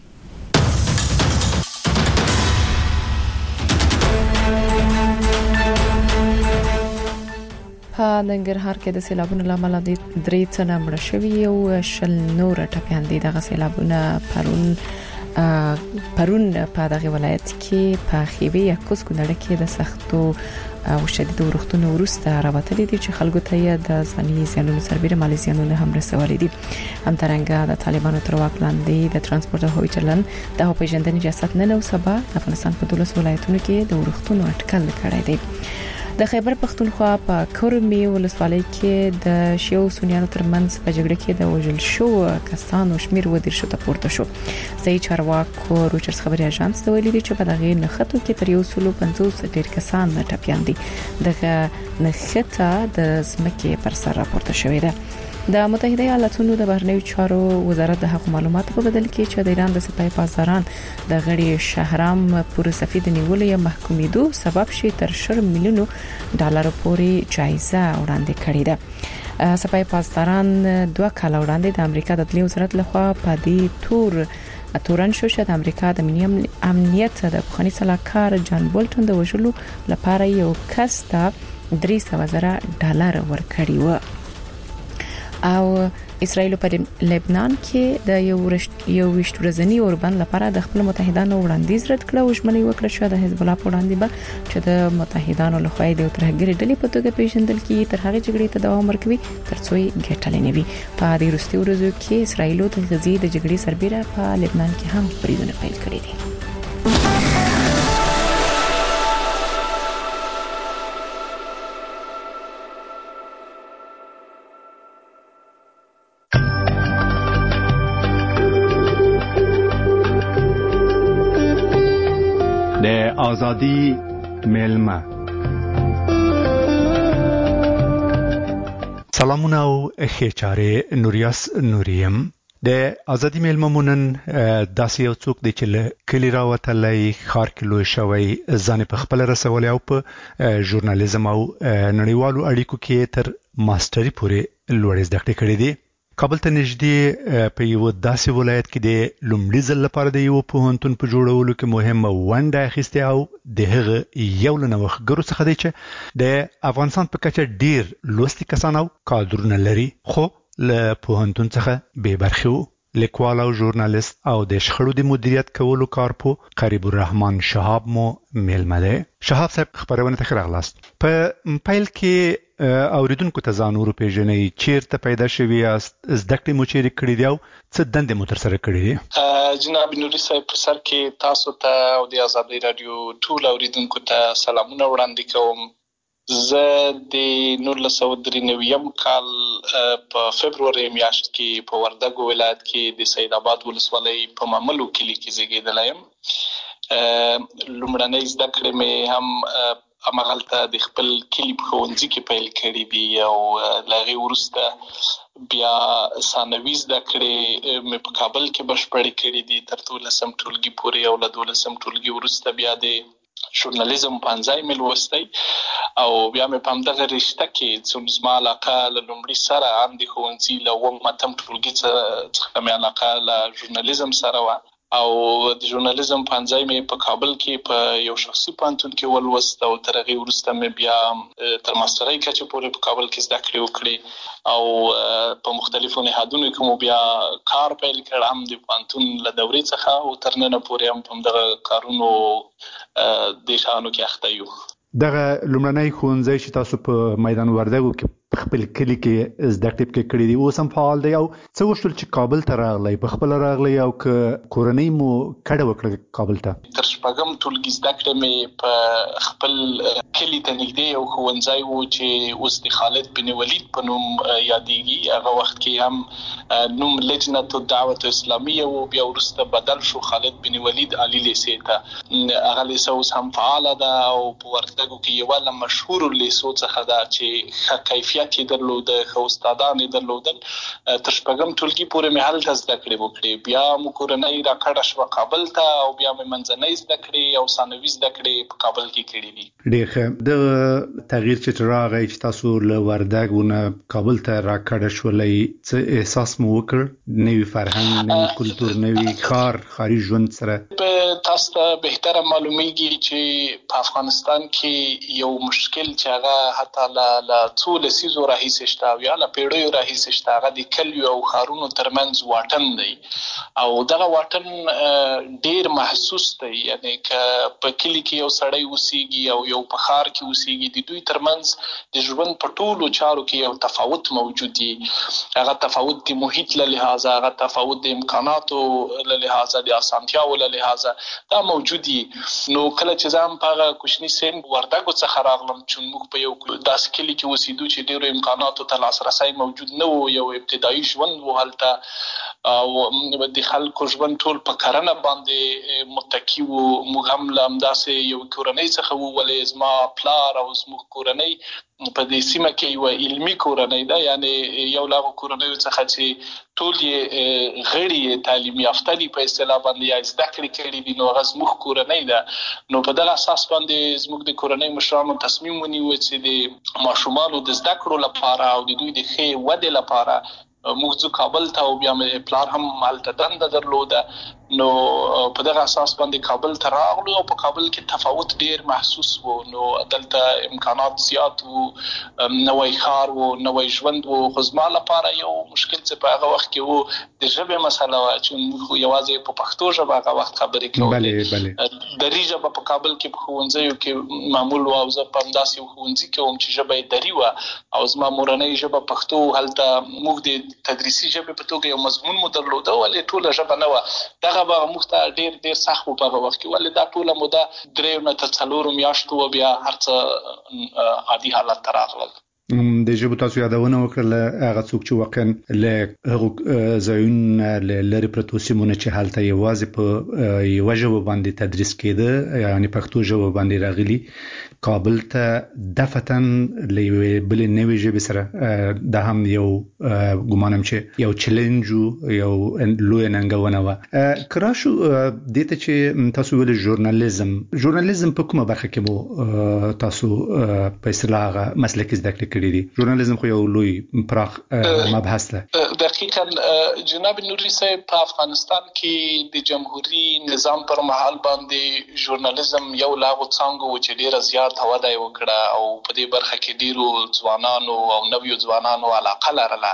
په ننګرهار کې د سیلابونو لامل د درې تنه مړه شوي او شل نور ټپيان دي. دغه سیلابونه پرون پرون په دغه ولایت کې په خیوي یا کوس کونړ کې د سختو او شدید ورښتونو وروسته راوتلي دي چې خلکو ته د ځاني زیانونو سربېره مالي زیانونه هم رسولي دي. همدارنګه د طالبانو تر واک لاندې د ترانسپورت او هوایي چلن د پیژندنې ریاست نن او سبا د افغانستان په دولس ولایتونو کې د ورښتونو اټکل کړی دی. د خیبر پختونخوا په کورمي ولسوالۍ کې د شیو سنیانو ترمنځ په جګړه کې د وژل شو کسانو شمیر ودیر شو ته پورته شو. ځای چارواکو روچرز خبري اژانس ته ویلي چې په دغه نخښتو کې تر یو سل پنځوس ډیر کسان ټپيان دي. دغه نخښته د ځمکې پر سر راپورته شوې ده. د متحده ایالاتونو د بهرنیو چارو وزارت د حق معلوماتو په بدل کې چې د ایران د سپای پاسداران د غړي شهرام پر سفید نیولې یا محکومېدو سبب شي تر شل میلیونو ډالر پورې جایزه وړاندې کړې ده. سپای پاسداران دوه کال وړاندې د امریکا د عدلیې وزارت لخوا په دې تور تورن شو چې د امریکا د ملي امنیت د بخښنې صلاحکار جان بولټن د وژلو لپاره یو کس ته درې سوه زره ډالر ورکړي و. او اسرائیل په لبنان کې د یو یو وشت ورځنی اوربند لپاره د خپل متحدانو وړاندیز رد کړ او ژمنې وکړه چې د حزب الله په وړاندې به چې د متحدانو لخوا د ترهګری ډلې په توګه پیژندل کیږي تر هغه جګړې ته دوام ورکوي ترڅو یې ګټلې نه وي. په دې وروستي ورځو کې اسرائیل د غزې د جګړې سربېره په لبنان کې هم بریدونه پیل کړي دي. آزادی ملما. سلامونه او خېچاره نوریاس نوریم. د آزادی ملما مونن داسې یو څوک دی چې کلی راوتلای خار کلو شوی ځان په خپل رسولي او په ژورنالیزم او نړیوالو اړیکو کې تر ماستری پورې لوړ زده کړې کړې دي. کابل ته نږدې په یو داسې ولایت کې د لومړي ځل لپاره د یو پوهنتون په جوړولو کې مهمه ونډه اخیسته او د هغه یو لنوښتګرو څخه دی چې د افغانستان په کچه ډیر لوستي کسان او کادرونه لري خو له پوهنتون څخه بې برخې وو. لیکوال او ژورنالیست او د شخړو د مدیریت کولو کارپو قریب الرحمن شهاب مو میلمه دی. شهاب صاحب خبرونه ته راغلاست. په پیل کې اوریدونکو ته ځان ورو پیژنې چیرته پیدا شوی است زده کړې مو چیرې کړې دی او څه دندې مو تر سره کړې دي؟ جناب نوري صاحب په سر کې تاسو ته او د آزادۍ رادیو ټول اوریدونکو ته سلامونه وړاندې کوم. زه د نولس سوه درې نوي کال په فبروري میاشت کې په وردګو ولایت کې د سید آباد ولسوالۍ په ماملو کلی کې زیږیدلی یم. لومړنۍ زده کړې مې هم همغلته د خپل کلی په ښوونځي کې پیل کړي دي او له هغې وروسته بیا ثانوي زده کړې مې په کابل کې بشپړې کړي دي تر دولسم ټولګي پورې او له دولسم ټولګي وروسته بیا د ژورنالیزم پنځای مې لوستی او بیا مې په همدغه رشته کې څومره زما علاقه له لومړي سره هم د ښوونځي له اووم اتم ټولګي څخه مې علاقه له ژورنالیزم سره وه او د ژورنالیزم پنځای مې په کابل کې په یو شخصي پوهنتون کې ولوست او تر هغې وروسته مې بیا تر ماسترۍ کچې پورې په کابل کې زده کړې وکړې او په مختلفو نهادونو کې مو بیا کار پیل کړ هم د پوهنتون له دورې څخه او تر ننه پورې هم په همدغه کارونو دې شیانو کې اخته یو. دغه لومړنی ښوونځی چې تاسو په میدان وردګو کې خپل کلی کې زده کړې کې کړې دي اوس هم فعال دی او څه وشول چې کابل ته راغلی په خپل راغلی او ک کورنۍ مو کډه وکړه کابل ته تر شپږم ټولګي زده کړې مې په خپل کلی ته نږدې یو ښوونځی و چې اوس د خالد بن ولید په نوم یادېږي. هغه وخت کې هم نوم لجنه الدعوه اسلامیه و، بیا وروسته بدل شو خالد بن ولید علی لیسې ته. هغه لیسه اوس هم فعال ده او په وردګو کې یو له مشهور لیسو څخه ده چې ښه کیفیت یې درلود، ښه استادان یې درلودل. تر شپږم ټولګي پورې مې هلته زده کړې وکړې. بیا مو کورنۍ راکړه شوه کابل ته او بیا مې منځنۍ زده کړې او ثانوي زده کړې په کابل کې کړې دي. ډېر ښه. د تغییر چې راغی چې تاسو له وردګو نه کابل ته راکړه شولئ، څه احساس مو وکړ؟ نوی فرهنګ، نوی کلتور، نوی ښار، ښاري ژوند سره؟ تاسو ته بهتره معلومیږي چې په افغانستان کې یو مشکل چې هغه حتی له څو لسیزو راهیسې شته او یا له پیړیو راهیسې شته، هغه د کلیو او ښارونو ترمنځ واټن دی او دغه واټن ډېر محسوس دی. یعنی که په کلی کې یو سړی اوسېږي او یو په ښار کې اوسېږي، د دوی ترمنځ د ژوند په ټولو چارو کې یو تفاوت موجود دی. هغه تفاوت د محیط له لحاظه، هغه تفاوت د امکاناتو له لحاظه، د اسانتیاو له لحاظه دا موجود دي. نو کله چې زه هم په هغه کوچني سن وردګو څخه راغلم چې موږ په یو داسې کلي کې اوسېدو چې ډېرو امکاناتو ته لاسرسی موجود نه و، یو ابتدایي ژوند و هلته او د خلکو ژوند ټول په کرنه باندې متکی و. موږ هم له همداسې یو کورنۍ څخه وو، ولې زما پلار او زموږ کورنۍ په دې سیمه کې یو علمي کورنۍ ده، یعنی یو له هغو کورنیو څخه چې ټول یې غړي تعلیم یافته دي په اصطلاح باندې یا زده کړې کړي دي، نو هغه زموږ کورنۍ ده. نو په دغه اساس باندې زموږ د کورنۍ مشرانو تصمیم ونیو چې د ماشومانو د زده کړو لپاره او د دوی د ښې ودې لپاره موږ ځو کابل ته او بیا مې پلار هم هلته دنده درلوده. نو په دغه اساس باندې کابل ته راغلو او په کابل کې تفاوت ډېر محسوس و. نو دلته امکانات زیات وو، نوی ښار وو، نوی ژوند وو. خو زما لپاره یو مشکل چې په هغه وخت کې وو د ژبې مسله وه چې موږ یوازې په پښتو ژبه هغه وخت خبرې کولې. دري ژبه په کابل کې په ښوونځیو کې معمول وه او زه په همداسې یو ښوونځي کې وم چې ژبه یې دري وه او زما مورنۍ ژبه پښتو. هلته موږ د تدریسي ژبې په توګه یو مضمون مو درلوده، ولې ټوله ژبه نه وه. دغه به موږ ته ډېر ډېر سخت و په هغه وخت کې، ولې دا ټوله موده دریو نه تر څلورو میاشتو و، بیا هر څه عادي حالت ته راغلل. د ژبو تاسو یادونه وکړه، هغه څوک چې واقعا له هغو ځایونو له لرې پرتو سیمونو چې هلته یوازې په یوه ژبه باندې تدریس کېده، یعنې پښتو ژبه باندې راغلي کابل ته دفعتاً له یوې بلې نوې ژبې سره، دا هم یو ګمانم چې یو چیلنج و، یو لویه ننګونه وه. که راشو دې ته چې تاسو ویل ژورنالیزم، ژورنالیزم په کومه برخه کې مو تاسو په اصطلاح هغه مسلکي زده کړې کړي دي؟ ژورنالیزم خو یو لوی پراخ مبحث ده. دقیقاً جناب نوري صاحب، په افغانستان کې د جمهوریت نظام پر مهال باندې ژورنالیزم یو له هغو څانګو و چې ډېره زیات وده یې وکړه او په دې برخه کې ډېرو ځوانانو او نویو ځوانانو علاقه لرله.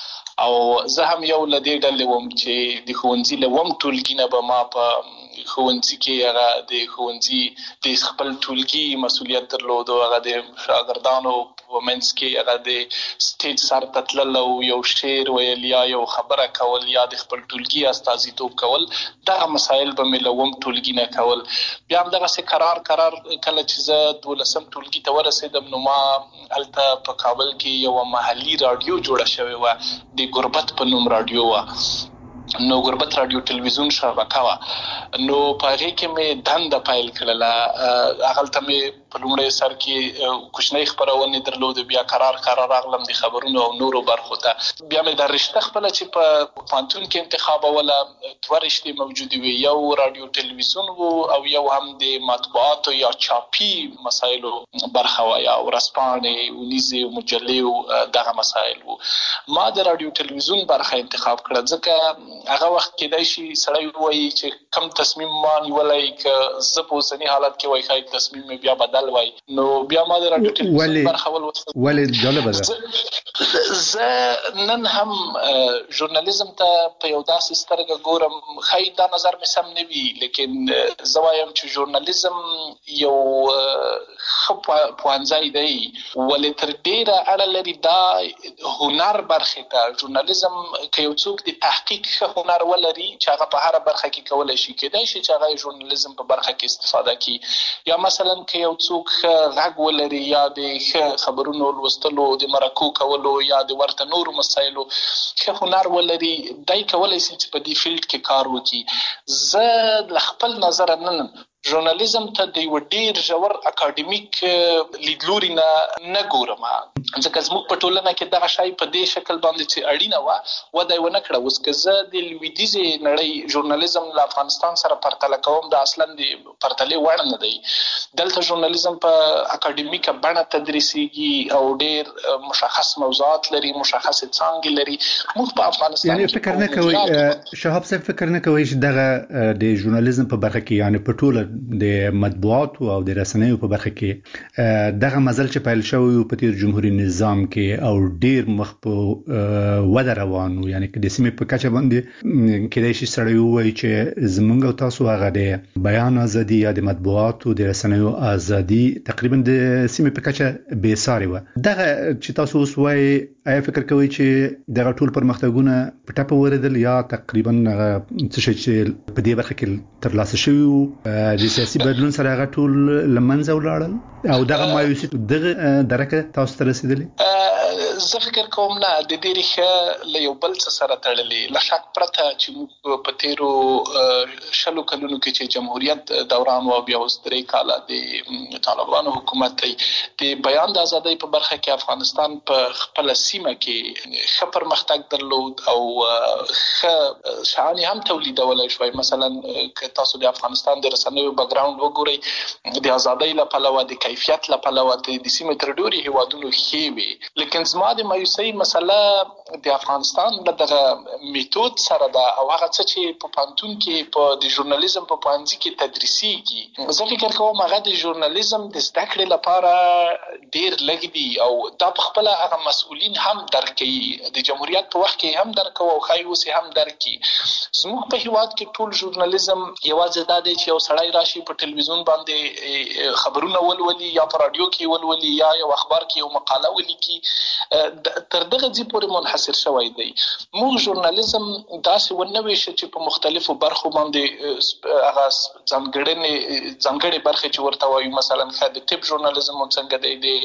او زه هم یو له دې ډلې وم چې د ښوونځي له اووم ټولګي نه به ما په ښوونځي کې هغه د ښوونځي د خپل ټولګي مسؤلیت درلود او هغه د شاګردانو په منځ کې هغه د سټیج سر ته تلل او یو شعر ویل یا یو خبره کول یا د خپل ټولګي استازیتوب کول. دغه مسایل به مې له اووم ټولګي نه کول. بیا هم دغسې قرار قرار کله چې زه دولسم ټولګي ته ورسېدم، نو ما هلته په کابل کې یوه محلي راډیو جوړه شوې وه، د ګربت په نوم راډیو وه. نو ګربت راډیو ټلویزیون شبکه وه. نو په هغې کې مې دنده پیل کړله. هغلته مې په لومړي سر کې کوچنۍ خپرونې درلودې، بیا قرار قرار راغلم د خبرونو او نورو برخو ته. بیا مې دا رشته خپله چې په پوهنتون کې انتخابوله، دوه رشتې موجودې وې، یو راډیو ټلویزیون و او یو هم د مطبوعاتو یا چاپي مسایلو برخه وه، یا ورځپاڼې، ونیزې، مجلې، دغه مسایل و. ما د راډیو ټلویزیون برخه انتخاب کړه، ځکه هغه وخت کېدای شي سړی ووایي چې کم تصمیم ما نیولی، که زه په اوسني حالت کې وایي ښایي تصمیم مې بیا بدل وای. نو بیا ما د راډیو ټلویزیون برخه ولوستل. ولې جالبه ده؟ زه نن هم ژورنالیزم ته په یو داسې سترګه ګورم، خای دا نظر مې سم نه وي، لیکن زه وایم چې ژورنالیزم یو ښه پوهنځی دی، ولې تر ډیره اړه لري دا هنر برخې ته. ژورنالیزم که یو څوک د تحقیق ښه هنر ولري چې هغه په هره برخه کې کولی شي، کېدای شي چې هغه ژورنالیزم په برخه کې استفاده کړي، یا مثلا که یو څوک ښه غږ ولري یا د ښه خبرونو لوستلو، د مرکو کولو یا د ورته نورو مسایلو ښه هنر ولري، دی کولی شي چې په دې فیلډ کې کار وکړي. زه له خپل نظره نن ژورنالیزم ته د یو ډیر ژور اکاډمیک لیدلوري نه نه ګورم، ځکه زموږ په ټولنه کې دغه شی په دې شکل باندې چې اړینه وه وده یې ونه کړه. اوس که زه د لویدیځې نړۍ ژورنالیزم له افغانستان سره پرتله کوم، دا اصلا د پرتلې وړ نه دی. دلته ژورنالیزم په اکاډمیکه بڼه تدریسیږي او ډیر مشخص موضوعات لري، مشخص څانګې لري. موږ په افغانستان یعنی فکر نه کوئ شهاب صاحب، فکر نه کوئ چې دغه د ژورنالیزم په برخه کې یعنی په ټوله د مطبوعاتو او د رسنیو په برخه کې دغه مزل چې پیل شوی په تیر جمهوریت نظام کې او ډیر مخ په وده روانو، یعنی که د سیمې په کچه باندې کېدای شي سړی ووایي چې زمونږ او تاسو هغه د بیان ازادي یا د مطبوعاتو د رسنیو ازادي تقریبا د سیمې په کچه بې ساري وه. دغه چې تاسو اوس وایي، آیا فکر کوئ چې دغه ټول پرمختګونه په ټپه ورېدل یا تقریبا څه شی چې په دې برخه کې ترلاسه شوي وو د سیاسي بدلون سره هغه ټول له منځه ولاړل او دغه مایوسي دغه درکه تاسو ته رسېدلې؟ زه فکر کوم نه، د دې ریښه له یو بل څه سره تړلې، له شک پرته چې موږ په تیرو شلو کلونو کې چې جمهوریت دوران و بیا اوس درې کاله د طالبانو حکومت دی، د بیان د ازادۍ په برخه کې افغانستان په خپله سیمه کې ښه پرمختګ درلود او ښه شیان هم تولیدولی شوی. مثلا که تاسو د افغانستان د رسنیو بګراوند وګورئ، د ازادۍ له پلوه، د کیفیت له پلوه د سیمې تر ډېرو هېوادونو ښې وې. لیکن زما د مایوسۍ مسله د افغانستان له دغه میتود سره ده او هغه څه چې په پوهنتون کې په د ژورنالیزم په پوهنځي کې تدریسیږي. زه فکر کوم هغه د ژورنالیزم د زده کړې لپاره ډېر لږ دي او دا په خپله هغه مسؤلین هم درک کوي، د جمهوریت په وخت کې هم درک کوي او ښایي اوس هم درک کړي. زموږ په هېواد کې ټول ژورنالیزم یوازې دا دی چې یو سړی راشي په ټلویزیون باندې خبرونه ولولي یا په راډیو کې ولولي یا یو اخبار کې یو مقاله ولیکي، تر دغه ځای پورې منحصر شوی دی. موږ ژورنالیزم داسې ونه ویشه چې په مختلفو برخو باندې هغه ځانګړنې ځانګړې برخې چې ورته وایو، مثلا ښه د طب ژورنالیزم څنګه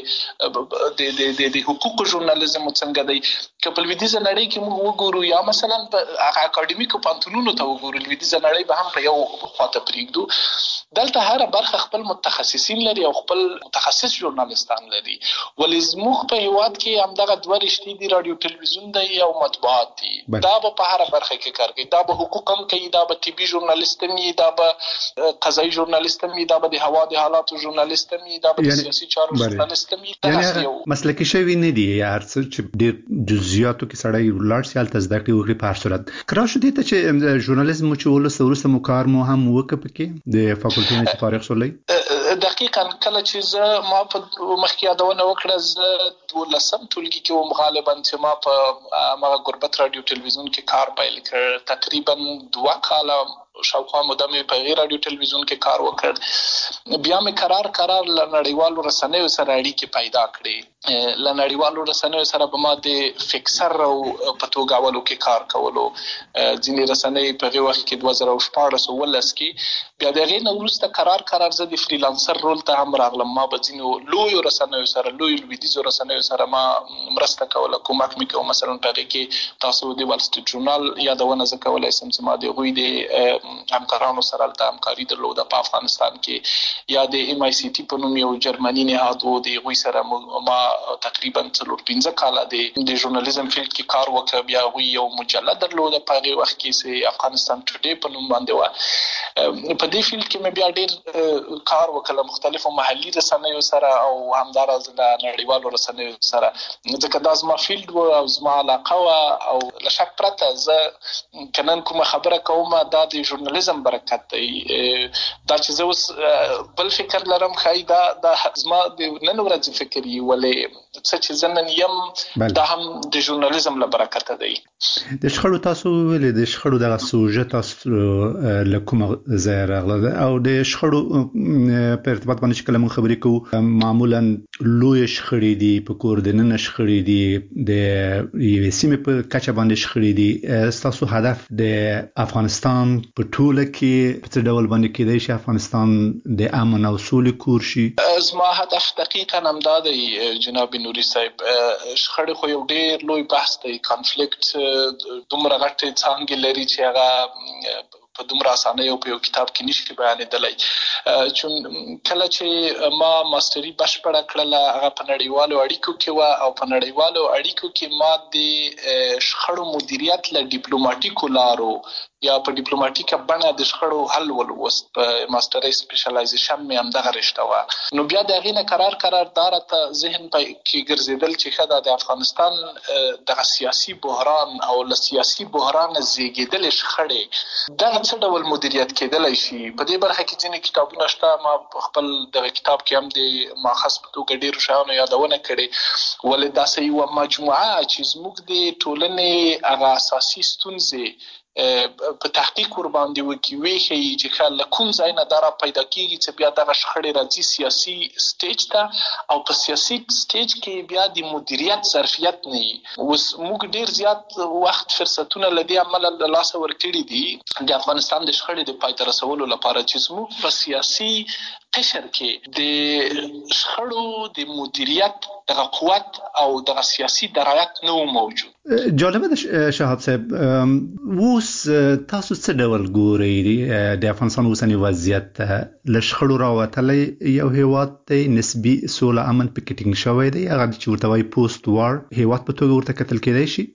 دی، د د حقوقو ژورنالیزم څنګه دی. که په لویدیځه نړۍ کې موږ وګورو یا مثلا په هغه اکاډمیکو پوهنتونونو ته وګورو، لویدیځه نړۍ به هم په یو خواته پرېږدو، دلته هره برخه خپل متخصصین لري او خپل متخصص ژورنالیستان لري. ولې زموږ په هېواد کې همدغه دوه رشتې دي، راډیو ټلویزیون دی او مطبوعات دي. دا به په هره برخه کې کار کوي، دا به حقوق هم کوي، دا به طبي ژورنالیست هم وي، دا به قضایي ژورنالیست هم وي، دا به د هوا د حالاتو ژورنالیست هم وي، دا به د سیاسي چارو ژورنالیست هم وي. یعنې مسلکي شوي نه دي، یا هر څه چې ډېر جزئیاتو کې سړی ولاړ شي هلته زده کړې وکړي په هر صورت. که راشو دې ته چې ژورنالیزم مو چې ولسته وروسته مو کار مو هم وکړه پکې د فاکولټي نه چې فارغ شولئ؟ دقیقاً کله چې زه ما په مخکې یادونه وکړه، زه دولسم ټولګي کې وم غالبا چې ما په هغه غربت راډیو ټلویزیون کې کار پیل کړ. تقریبا دوه کاله شاوخوا موده مې په غیر راډیو ټلویزیون کې کار وکړ. بیا مې قرار قرار له نړیوالو رسنیو سره اړیکې پیدا کړې. له نړیوالو رسنیو سره به ما د فکسر او په توګاولو کې کار کولو. ځینې رسنۍ په هغې وخت کې دوه زره شپاړس اوولس کې، بیا د هغې نه وروسته قرار قرار زه د فریلانسر رول ته هم راغلم. ما به ځینو لویو رسنیو سره، لویو لویدیځو رسنیو سره ما مرسته کوله، کومک مې کوه. مثلا په هغې کې تاسو د وال سټریټ ژورنال یادونه زه کولی شم چې ما د هغوی د همکارانو سره هلته همکاري درلوده په افغانستان کې، یا د ایم آی سی ټي په نوم یو جرمني نهاد و، د هغوی سره ما تقریبا څلور پنځه کاله د ژورنالیزم فیلډ کې کار وکړ. بیا هغوی یو مجله درلوده په هغې وخت کې چې افغانستان ټوډې په نوم باندې وه. په دې فیلډ کې مې بیا ډېر کار وکړ مختلفو محلي رسنیو سره او همداراز له نړیوالو رسنیو سره، ځکه دا زما فیلډ و او زما علاقه وه. او له شک پرته زه که نن کومه خبره کوم، دا د ژورنالیزم برکت دی. دا چې زه اوس بل فکر لرم خای دا د زما د نن ورځې فکر یې ولې څه چې زنن یم دا هم د ژورنالیزم له برکت دی. د شخړو تاسو ولې د شخړو دغه سوژه تاسو له کومه ځای راغله او د شخړو په ارتباط باندې چې کله موږ خبرې کوو معمولا لوی شخړې دي په کور د نن شخړې دي د یوې سیمې په کچه باندې شخړې دي. تاسو هدف د افغانستان په ټوله کې په څه ډول باندې کېدای شي افغانستان د امن او سولې کور شي؟ زما هدف دقیقاً همدا دی جناب نوري صاحب. شخړې خو یو ډېر لوی بحث دی. کانفلیکټ دومره غټې څانګې لري چې هغه په دومره اسانه یو په یو کتاب کې نشي بیانېدلی. چون کله چې ما ماستري بشپړه کړله هغه په نړیوالو اړیکو کې وه او په نړیوالو اړیکو کې ما د شخړو مدیریت له ډیپلوماټیکو لارو یا په ډیپلوماټیکه بڼه د شخړو حل ولوست. په ماستري سپیشلایزیشن مې همدغه رشته وه. نو بیا د هغې نه قرار قرار دا راته ذهن په کې ګرځېدل چې ښه ده د افغانستان دغه سیاسي بحران او له سیاسي بحرانه زیږېدلې شخړې دغه څه ډول مدیریت کېدلی شي. په دې برخه کې ځینې کتابونه شته. ما په خپل دغه کتاب کې هم د ماخذ په توګه ډېرو شیانو یادونه کړې ولې داسې یوه مجموعه چې زموږ د ټولنې هغه اساسي ستونزې په تحقیق ور باندې وکي ویښي چې خل کوم ځای نه دره پیدا کیږي چې بیا دغه شخړې راځي سیاسي سټیج ته او په سیاسي سټیج کې بیا د مدیریت ظرفیت نه وي. اوس موږ ډیر زیات وخت فرصتونه لدی عمل له لاس ورکړي دي د افغانستان د شخړې د پای ته رسولو لپاره چې موږ په سیاسي قشر کې د شخړو د مدیریت دغه قوت او دغه سیاسي درایت نه موجود. جالبه ده شهاب صاحب، اوس تاسو څه ډول ګورئ د افغانستان اوسنی وضعیت؟ له شخړو راوتلی یو هیواد دی، نسبي سوله امن پکې ټینګ شوی دی، هغه چې ورته وایي پوسټ وار هیواد په توګه ورته کتل کېدای شي.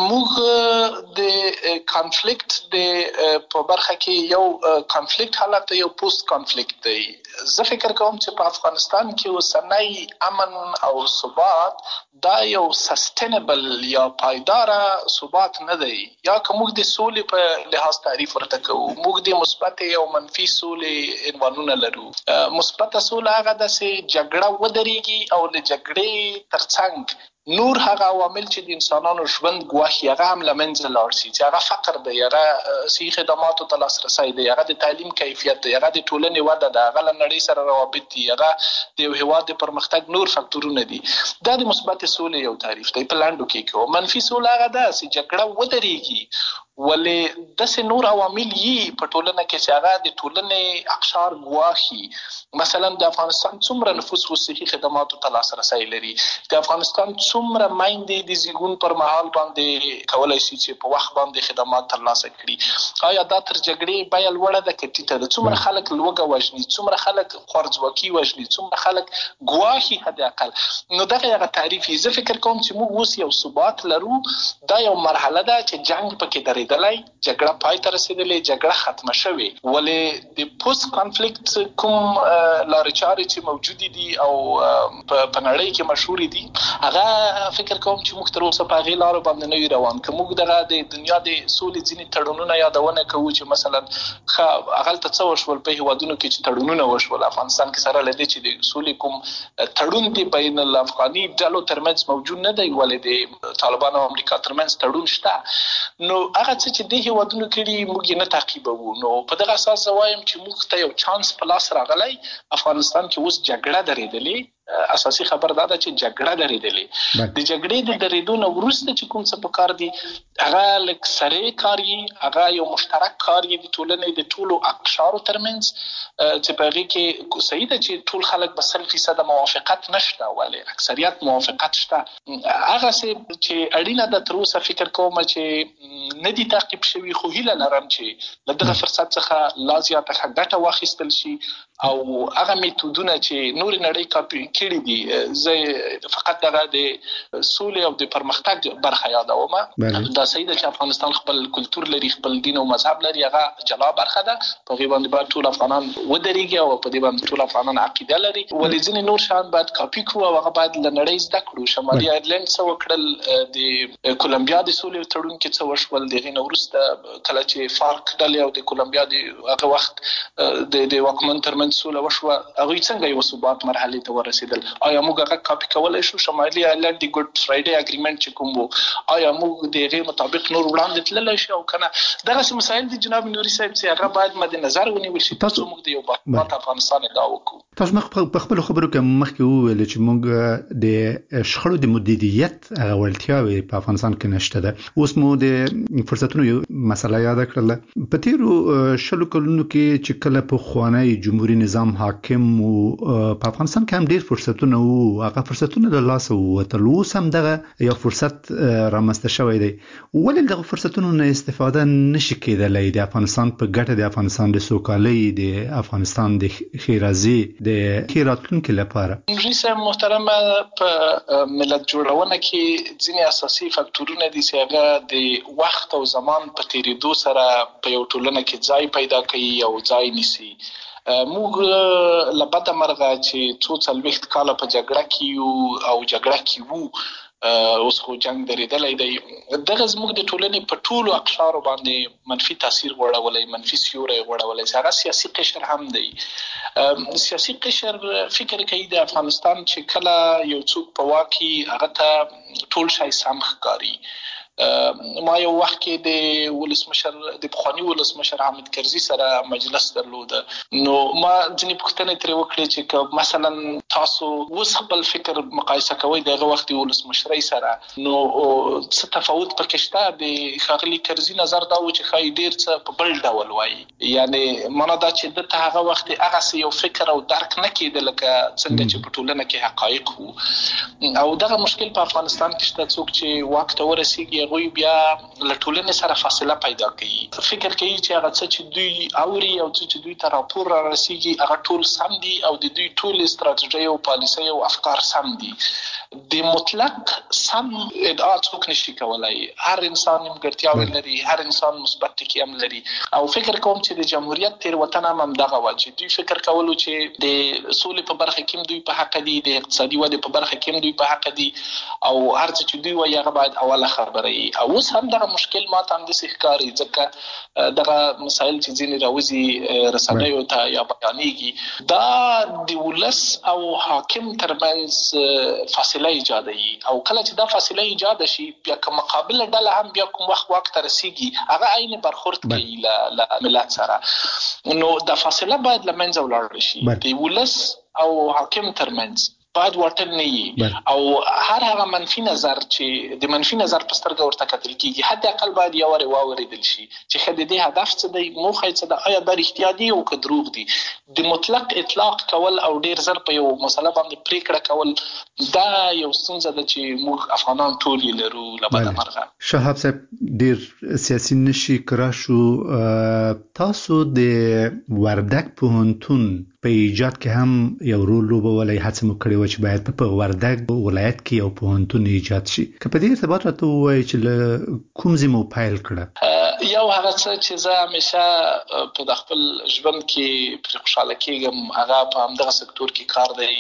موږ د کانفلیکټ د په برخه کې یو کانفلیکټ حالت یو پوسټ کانفلیکټ دی. زه فکر کوم چې په افغانستان کې اوسنی امن او ثبات دا یو سستینبل یا پایداره ثبات نه دی. یا که موږ د سولې په لحاظ تعریف ورته کوو، موږ د مثبت او منفي سولې عنوانونه لرو. مثبت سوله هغه ده چې جګړه ودرېږي او د جګړې ترڅنګ نور هغه عوامل چې د انسانانو ژوند ګواښي هغه هم له منځه لاړ شي، چې هغه فقر دی، هغه صحي خدماتو ته لاسرسی دی، هغه د تعلیم کیفیت دی، هغه د ټولنې وده ده، هغه له نړۍ سره روابط دي، هغه د یو هېواد د پرمختګ نور فکتورونه دي. دا د مثبت سولې یو تعریف دی په لنډو کې کوو. منفي سوله هغه ده چې جګړه ودرېږي ولې داسې نور عوامل یي په ټولنه کې چې هغه د ټولنې اقشار ګواښي. مثلا د افغانستان څومره نفوس و صحي خدماتو ته لاسرسی لري، د افغانستان څومره میندې د زیږون پر مهال باندې کولای شي چې په وخت باندې خدمات ترلاسه کړي. آیا دا تر جګړې بیه لوړه ده که ټیټه ده؟ څومره خلک لوږه وژني، څومره خلک خوارځواکي وژني، څومره خلک ګواښي حد اقل. نو دغه هغه تعریف یې. زه فکر کوم چې موږ اوس یو ثبات لرو. دا یو مرحله ده چې جنګ پکې درېدلی، جګړه پای ته رسېدلې، جګړه ختمه شوې. ولې د پوسټ کانفلیکټ کوم لارې چارې چې موجودې دي او په نړۍ کې مشهورې دي، هغه فکر کوم چې موږ تر اوسه په هغې لارو باندې نه یو روان. که موږ دغه د دنیا د سولې ځینې تړونونه یادونه کوو چې مثلا هغلته څه وشول په هېوادونو کې چې تړونونه وشول، افغانستان کې سره له دې چې د سولې کوم تړون دی بین الافغاني ډلو ترمنځ موجود نه دی، ولې د طالبانو او امریکا ترمنځ تړون شته. نو هغه څه چې د هېوادونو کړي موږ یې نه تعقیبوو. نو په دغه اساس زه وایم چې موږ ته یو چانس په لاس راغلی. افغانستان کې اوس جګړه درېدلې. اساسي خبر دا ده چې جګړه درېدلې. د جګړې د درېدو نه وروسته چې کوم څه پکار دي هغه لږ سرې کار یي، هغه یو مشترک کار یي د ټولنې د ټولو اقشارو ترمنځ، چې په هغې کې صحیح ده چې ټول خلک به سل فیصده موافقت نشته، ولې اکثریت موافقت شته. هغسې چې اړینه ده تر اوسه فکر کوم چې نه دي تعقیب شوي، خو هیله لرم چې له دغه فرصت څخه لا زیاته ښه ګټه واخیستل شي او هغه میتودونه چې نور نړۍ کاپي کړي دي زه فقط دغه د سولې او د پرمختګ برخه یادوم. دا صحیح ده چې افغانستان خپل کلچر لري، خپل دین او مذهب لري، هغه جلا برخه ده. په غي باندې باید ټول افغانان ودرېږي او په دې باندې ټول افغانان عقیده لري. ولې ځینې نور شان باید کاپي کړو او هغه باید له نړۍ زده کړو. شمالي ایرلند څه وکړل، د کولمبیا د سولې تړون کې څه وشول، دغه نو وروسته کله چې فارک ډلې او د کولمبیا د هغه وخت د د واکمن ترمنځ سوله وشوه، هغه څنګه یو ثبات مرحله ته ورسېدل؟ آیا موږ هغه کاپي کولای شو؟ شمالي ایرلند د ګډ فرایډي اګریمنت چې کوم وو، آیا موږ دغه مطابق نور وړاندې تللی شو او کنه؟ دغه څه مسایل دي جناب نوري صاحب چې هغه باید مد نظر ونیول شي تاسو موږ د یو باثبات افغانستان ادعا وکړو. تاسو مخ په خپل خبرو کې مخکې وویل چې موږ د شخړو د مدیریت هغه ولټیاوي په افغانستان کې نشته ده. اوس مو د فرصتونو یو مسله یاد کړل. په تیرو شلو کلونو کې چې کله په خوانی جمهوریت نظام حاکم او په افغانستان کې هم ډیر فرصتونه وو، هغه فرصتونه د لاس ووتل. اوس هم دغه یو فرصت رامنځته شوی دی. ولې دغه فرصتونو نه استفاده نشي کېدلای د افغانستان په ګټه، د افغانستان د سوکالۍ، د افغانستان د خیرازي، د خیراتونکو لپاره؟ رئیس محترم، په ملت جوړونه کې ځینې اساسي فاکټورونه دي چې هغه د وخت او زمان په تیریدو سره په یو ټولنه کې ځای پیدا کوي او ځای نیسي. موږ لبد مرغه چې څو څلوېښت کاله په جګړه کې یو او جګړه کې وو، اوس خو جنگ درېدلی دی. دغه زموږ د ټولنې په ټولو اقشارو باندې منفي تاثیر غوړولی، منفي سیوری غوړولی. هغه سیاسي قشر هم دی. سیاسي قشر فکر کوي د افغانستان چې کله یو څوک په واک کې هغه ته ټول شی سم ښکاري. ما یو وخت کې د ولسمشر د پخوانی ولسمشر حامد کرزي سره مجلس درلوده، نو ما ځینې پوښتنې ترې وکړې چې مثلا تاسو اوس خپل فکر مقایسه کوئ دغه وخت د ولسمشرۍ سره، نو څه تفاوت پکې شته؟ د ښاغلي کرزي نظر دا و چې ښایي ډېر څه په بل ډول وایي، یعنې معنا دا چې دته هغه وخت هغسې یو فکر او درک نه کېده لکه څنګه چې په ټولنه کې حقایق وو. او دغه مشکل په افغانستان کې شته. څوک چې واک ته ورسېږي هغوی بیا له ټولنې سره فاصله پیدا کوي، فکر کوي چې هغه څه چې دوی اوري او څه چې دوی ته راپور را رسېږي هغه ټول سم دي او د دوی ټول استراتیژۍ او پالیسۍ او افکار سم دي. د مطلق سم ادعا څوک نشي کولای. هر انسان نیمګړتیاوې لري، هر انسان مثبت ټکي هم لري. او فکر کوم چې د جمهوریت تېروتنه هم همدغه وه چې دوی فکر کولو چې د سولې په برخه کې هم دوی په حق دي، د اقتصادي ودې په برخه کې هم دوی په حق دي، او هر څه چې دوی وایي هغه باید اوله خبره وي. او اوس هم دغه مشکل ما ته همداسې ښکاري، ځکه دغه مسایل چې ځینې راوځي رسنیو ته یا بیانېږي، دا د ولس او حاکم ترمنځ فاصله ایجادوي. او کله چې دا فاصله ایجاد شي، بیا که مقابله ډله هم بیا کوم وخت واک ته رسېږي هغه عین برخورد کوي له ملت سره، نو دا فاصله باید له منځه ولاړه شي. د ولس او حاکم ترمنځ باید واټن نه وي، او هر هغه منفي نظر چې د منفي نظر په سترګه ورته کتل کېږي حد اقل باید یو وارې واورېدل شي چې ښه د دې هدف څه دی، موخه یې څه ده، آیا دا رښتیا دي او که دروغ دي. د مطلق اطلاق کول او ډېر زر په یو مسله باندې پرېکړه کول دا یو ستونزه ده چې موږ افغانان ټول یې لرو له بده مرغه. شهاب صاحب ډېر سیاسي نشي کرا شو. تاسو د وردګ پوهنتون په ایجاد کې هم یو رول لوبولی، هڅه مو کړې وه چې باید په وردګ ولایت کې یو پوهنتون ایجاد شي. که په دې ارتباط راته ووایئ چې له کوم ځای مو پیل کړه؟ یو هغه څه چې زه همیشه په د خپل ژوند کې پرې خوشحاله کېږم هغه په همدغه سکتور کې کار دی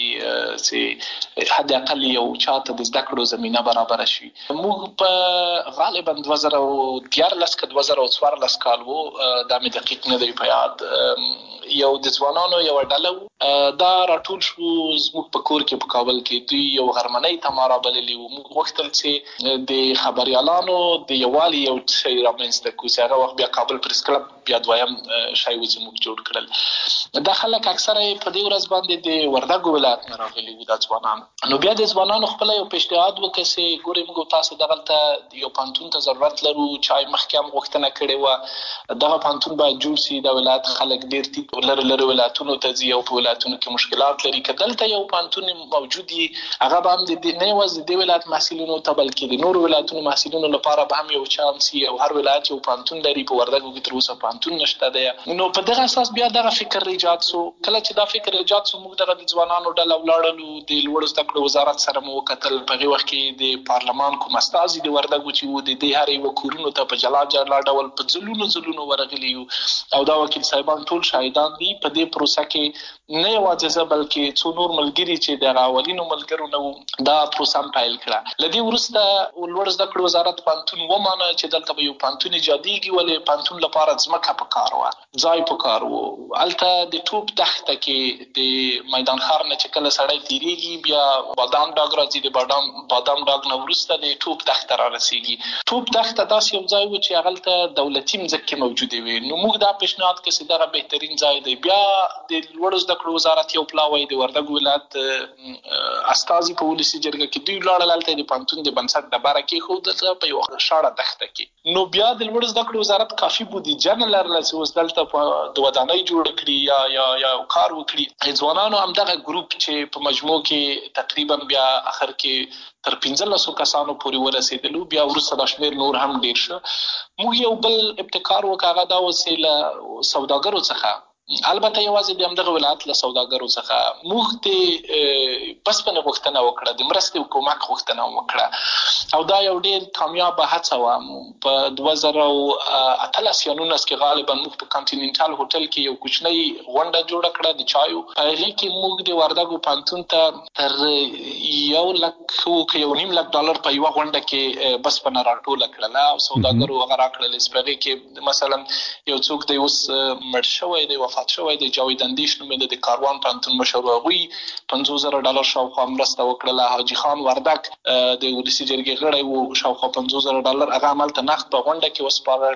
چې حد اقل یو چاته د زده کړو زمینه برابره شي. موږ په غالبا دوه زره دیارلس که دوه زره څوارلس کال و، دا مې دقیق نه دی په یاد، یو د ځوانانو یو ډله دا راټول شو زموږ په کور کې په کابل کې. دوی یو غرمنۍ ته ما رابللي وو. موږ غوښتل چې د خبریالانو د یووالي یو شی رامنځته کړو چې هغه وخت بیا کابل پریس کلب بیا دویم شی و چې موږ جوړ کړل. دا خلک اکثره په دې ورځ باندې د وردګ ولایت نه راغلي وو دا ځوانان. نو بیا د ځوانانو خپله یو پیشنهاد وکړ چې ګورئ موږ تاسو دغلته یو پوهنتون ته ضرورت لرو، چا یې مخکې هم غوښتنه کړې وه دغه پوهنتون باید جوړ شي. د ولایت خلک ډېر ټیټ لرې لرې ولایتونو ته ځي او په ولایتونو کې مشکلات لري. که دلته یو پوهنتون موجود وي هغه به هم د نه یوازې د دې ولایت محصلینو ته بلکې د نورو ولایتونو محصلینو لپاره به هم یو چانس وي، او هر ولایت یو پوهنتون لري. په وردګو کې تر اوسه پوهنتون پانتون نشته دی. نو په دغه اساس بیا دغه فکر ایجاد سو. کله چې دا فکر ایجاد سو موږ دغه ځوانانو ډله ولاړلو د لوړ زده کړو وزارت سره مو وکتل. په هغه وخت کې د پارلمان کوم استازي د وردګو چې وو د دې هر یو کورونو ته په جلا جلا ډول په ځلونو ځلونو ورغلي او دا وکیل صاحبان ټول شاهدان دي په دې پروسه کې. نه یوازې زه بلکې څو نور ملګري چې د اولینو ملګرو نه دا پروسه پیل کړه. لدی ورسته لوړ زده کړو وزارت پانتون ومانه چې دلته به یو پانتون ایجادېږي ولې پانتون لپاره ځمکه پکار و ځای پکار و. الته د ټوپ دښته کې د میدان ښار نه چې کله سړی تیریږي بیا بادام ډاګ راځي د بادام بادام ډاګ نه ورسته د ټوپ دښته را رسیږي. ټوپ دښته داسې یو ځای و چې هغه دولتي مځکې موجودې وي. نو موږ دا پیشنهاد کړ چې دا بهترین ځای دی. بیا د لوړ زده کړو وزارت یو پلاوی د وردګ ولایت استازي په ولسی جرګه کې دوی لاړل الته د پانتون د بنسټ د باره کې خو دلته په یو شاړه دښته کې. نو بیا د لوړ زده کړو وزارت کافي بودیجه نه لرله چې اوس دلته د ودانۍ جوړ کړي یا یا یا کار وکړي. ځوانانو هم دغه ګروپ چې په مجموع کې تقریبا بیا اخر کې تر پنځلسو کسانو پورې ورسېدلو. بیا وروسته د شمېر نور هم ډیر شو. موږ یو بل ابتکار وکړ دا وسیله سوداګرو څخه. البته یوازې د همدغه ولایت له سوداګرو څخه موږ ته بس په غوښتنه وکړه د مرستې او کومک غوښتنه وکړه او دا یو ډېر کامیاب هڅه و. په دوه زره اتلس یا نولس کې غالبا موږ په کانټیننټال هوټل کې یو کوچنی غونډه جوړه کړه د چایو. په هغې کې موږ د وردګو پانتون ته تر یو لک او یو نیم لک ډالر په یوه غونډه کې بس په نه راټوله کړله او سوداګرو هغه راکړل. په هغې کې مثلا یو څوک دی اوس مړ شوی دی وفات شوی دی جاوید اندیش نومېده د کاروان پانتون مشر هغوی پنځوس زره ډالر شاوخوا مرسته وکړله. حاجي خان وردک د ولسي جرګې غړی و شاوخوا پنځوس زره ډالر هغه همالته نقد په غونډه کې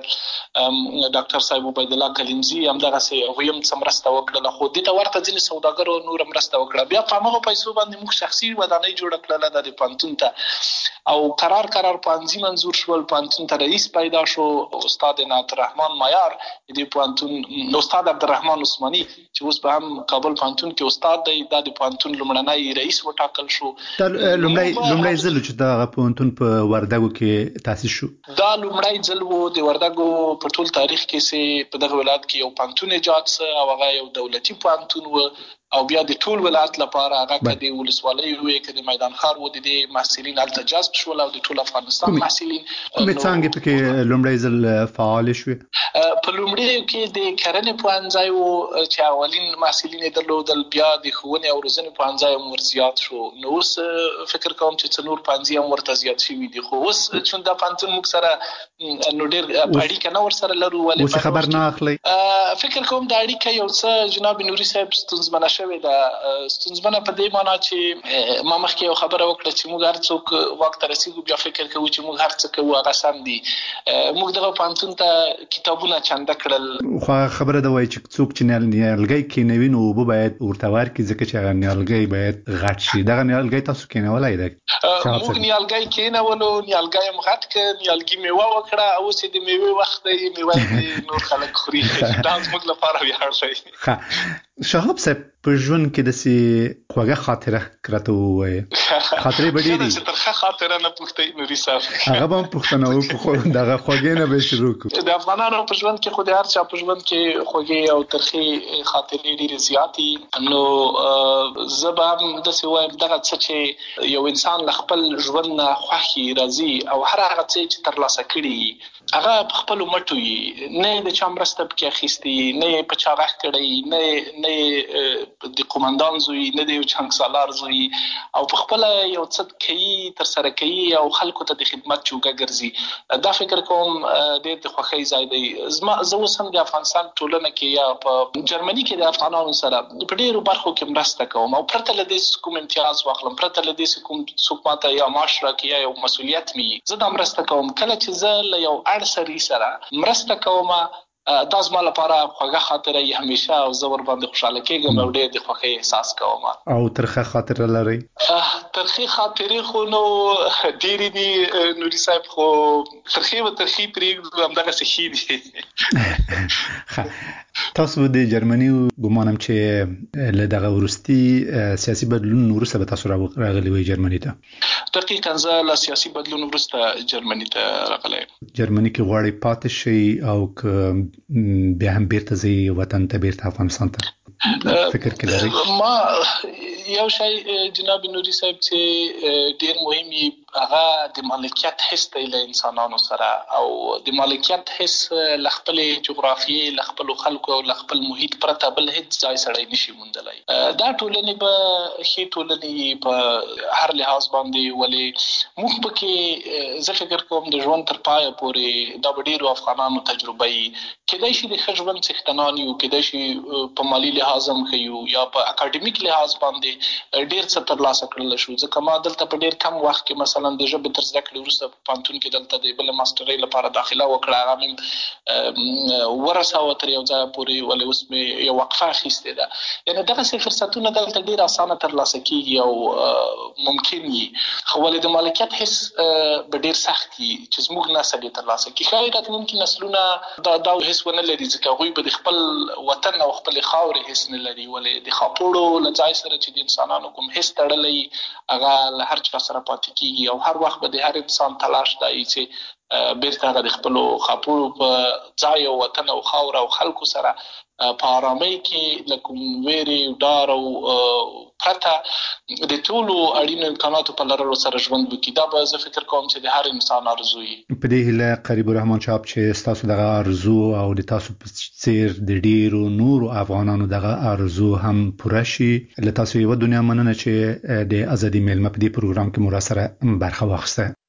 وسپارل. ډاکټر صاحب عبید الله کلمزي همدغسې هغوی هم څه مرسته وکړله. خو دې ته ورته ځینې سوداګرو نوره مرسته وکړه. بیا په همغو پیسو باندې موږ شخصي ودانۍ جوړه کړله د پانتون ته او قرار قرار پانځي منظور شول. پانتون ته رئیس پیدا شو استاد عنایت الرحمن مایار د پانتون استاد عبدالرحمن عثماني چې اوس به هم کابل پانتون کې استاد دی. دا د پانتون لومړنی رئیس وټاکل شو. دا لومړی لومړی ځل چې دا پانتون په وردګو کې تاسیس شو. دا لومړی ځل و د وردګو په ټول تاریخ کې چې په دغه ولایت کې یو پانتون ایجاد سه او هغه یو دولتي پانتون و او بیا د ټول ولایت لپاره هغه کې د ولسوالۍ وې کې د میدان ښار و د دې محصلین هلته جذب شول او د ټول افغانستان محصلین کومې څانګې پکې لومړی ځل فعال شوې؟ په لومړیو کې د کرنې پوهنځی و چې اولین محصلین یې درلودل. بیا د ښوونې او روزنې پوهنځی هم ور زیات شو. نو اوس فکر کوم چې څه نور پوهنځي هم ورته زیات شوي دي. خو اوس چون دا پوهنتون موږ سره نو ډېر اړیکه نه ورسره لرو. اوس خبر نه اخلئ؟ فکر کوم دا اړیکه یو څه جناب نوري صاحب ستونزمنه شوې ده. ستونزمنه په دې معنی چې ما مخکې یو خبره وکړه چې موږ هر څوک وخت ته رسېږو بیا فکر کوو چې موږ هر څه کوو هغه سم دي. موږ دغه پوهنتون ته کتابونه چنده کړل. خو خبره ده وایي چې څوک چې نیالګی کینوي نو اوبه باید ورته ورکړي ځکه چې هغه نیالګی باید غټ شي. دغه نیالګی تاسو کینولی دی؟ موږ نیالګی کینولو نیالګی هم غټ کړ نیالګي میوه وکړه او اوس د میوې وخت دی میوه نور خلک خوري. دا زموږ لپاره ویاړ دی. شهاب صاحب په ژوند کې داسې خوږه خاطره راته ووایي. خاطرې به ډېرې چې ترخه خاطره نه پوښتئ نوري صاحب. هغه به هم پوښتنه وکړو خو دغه خوږې نه به شروع کړو. د افغانانو په ژوند کې خو د هر چا په ژوند کې خوږې او ترخې خاطرې ډېرې زیاتې. نو زه به هم داسې وایم دغه څه چې یو انسان له خپل ژوند نه خوښ وي راضي او هر هغه څه چې ترلاسه کړي هغه په خپلو مټو وي. نه د چا مرسته پکې اخیستې نه یې په چا غږ کړی نه نه د قومندان زوی نه د یو جنګسالار زوی او په خپله یو څه کوي ترسره کوي او خلکو ته د خدمت چوګه ګرځي. دا فکر کوم ډېر د خوښۍ ځای دی. زما زه اوس هم د افغانستان ټولنه کې یا په جرمني کې د افغانانو سره په ډېرو برخو کې مرسته کوم او پرته له دې کوم امتیاز واخلم پرته له دې کوم څوک ماته یا معاش راکړي یا یو مسؤلیت مي زه دا مرسته کوم. کله چې زه له یو اړ سړي سره مرسته کوم دا زما لپاره خوږه خاطره یې همیشه او زه ورباندې خوشحاله کېږم او ډېر د خوښۍ احساس کوم. او ترخه خاطره لرئ؟ ترخې خاطرې خو نو ډېرې دي نوري صاحب خو ترخې و ترخې پرېږدو همدغسې ښې دي. تاسو د جرمني ګمانم چې له دغه ورستي سیاسي بدلون وروسته به تاسو راغلي وي جرمني ته. دقیقاً زه له سیاسي بدلون وروسته جرمني ته راغلی. جرمني کې غواړي پاتې شي او ک بیا هم بیرته ځي وطن ته بیرته افغانستان ته فکر کې لري؟ ما یو شی جناب نوري صاحب چې ډیر مهمي هغه د مالکیت حس د انسانانو سره او د مالکیت حس ل خپل جغرافیي ل خپل خلکو او ل خپل محیط پرته بل هیڅ ځای سره نشي موندلای. دا ټولنې به خې ټولنې په هر لحاظ باندې ولې موږ پکې زه فکر کوم د ژوند تر پایه پورې دا ډیرو افغانانو تجربه یې کېدای شي د ژوند څښتنان یو کېدای شي په مالی لحاظ هم خيو یا په اکیډمیک لحاظ باندې ډیر څه ترلاسه کړل شو. ځکه ما دلته په ډیر کم وخت کې مثلا د ژبې تر زده کړې وروسته په پانتون کې دلته د بل ماسترۍ لپاره داخله وکړه. هغه مې ورساوه تر یو ځای پورې ولې اوس مې یو وقفه اخیستې ده. یعنې دغه څه فرصتونه دلته ډیر اسانه ترلاسه کیږي او ممکن وي، خو ولې د مالکیت حس به ډیر سخت وي چې زموږ نسل یې ترلاسه کړي. ښایي راتلونکي نسلونه دا دا حس ونه لري ځکه هغوی به د خپل وطن او خپل خاورې حس نه لري. ولې د خاپوړو له ځای سره چې د انسانانو کوم حس تړلی هغه له هر چا سره پاتې کیږي او هر وخت به د هر انسان تلاش دی چې بیرته هغه د خپلو خاپوړو په ځای او وطن او خاور او خلکو سره په آرامۍ کې له کوم ویرې ډار او پرته د ټولو اړینو امکاناتو په لرلو سره ژوند وکړي. دا به زه فکر کوم چې د هر انسان ارزو وي. په دې هیله قریب الرحمن شاب چې تاسو دغه ارزو او د تاسو په څیر د ډیرو نورو افغانانو دغه ارزو هم پوره شي. له تاسو یو دنیا مننه چې د ازادي میلمه په دې پروګرام کې مو را سره برخه واخیسته.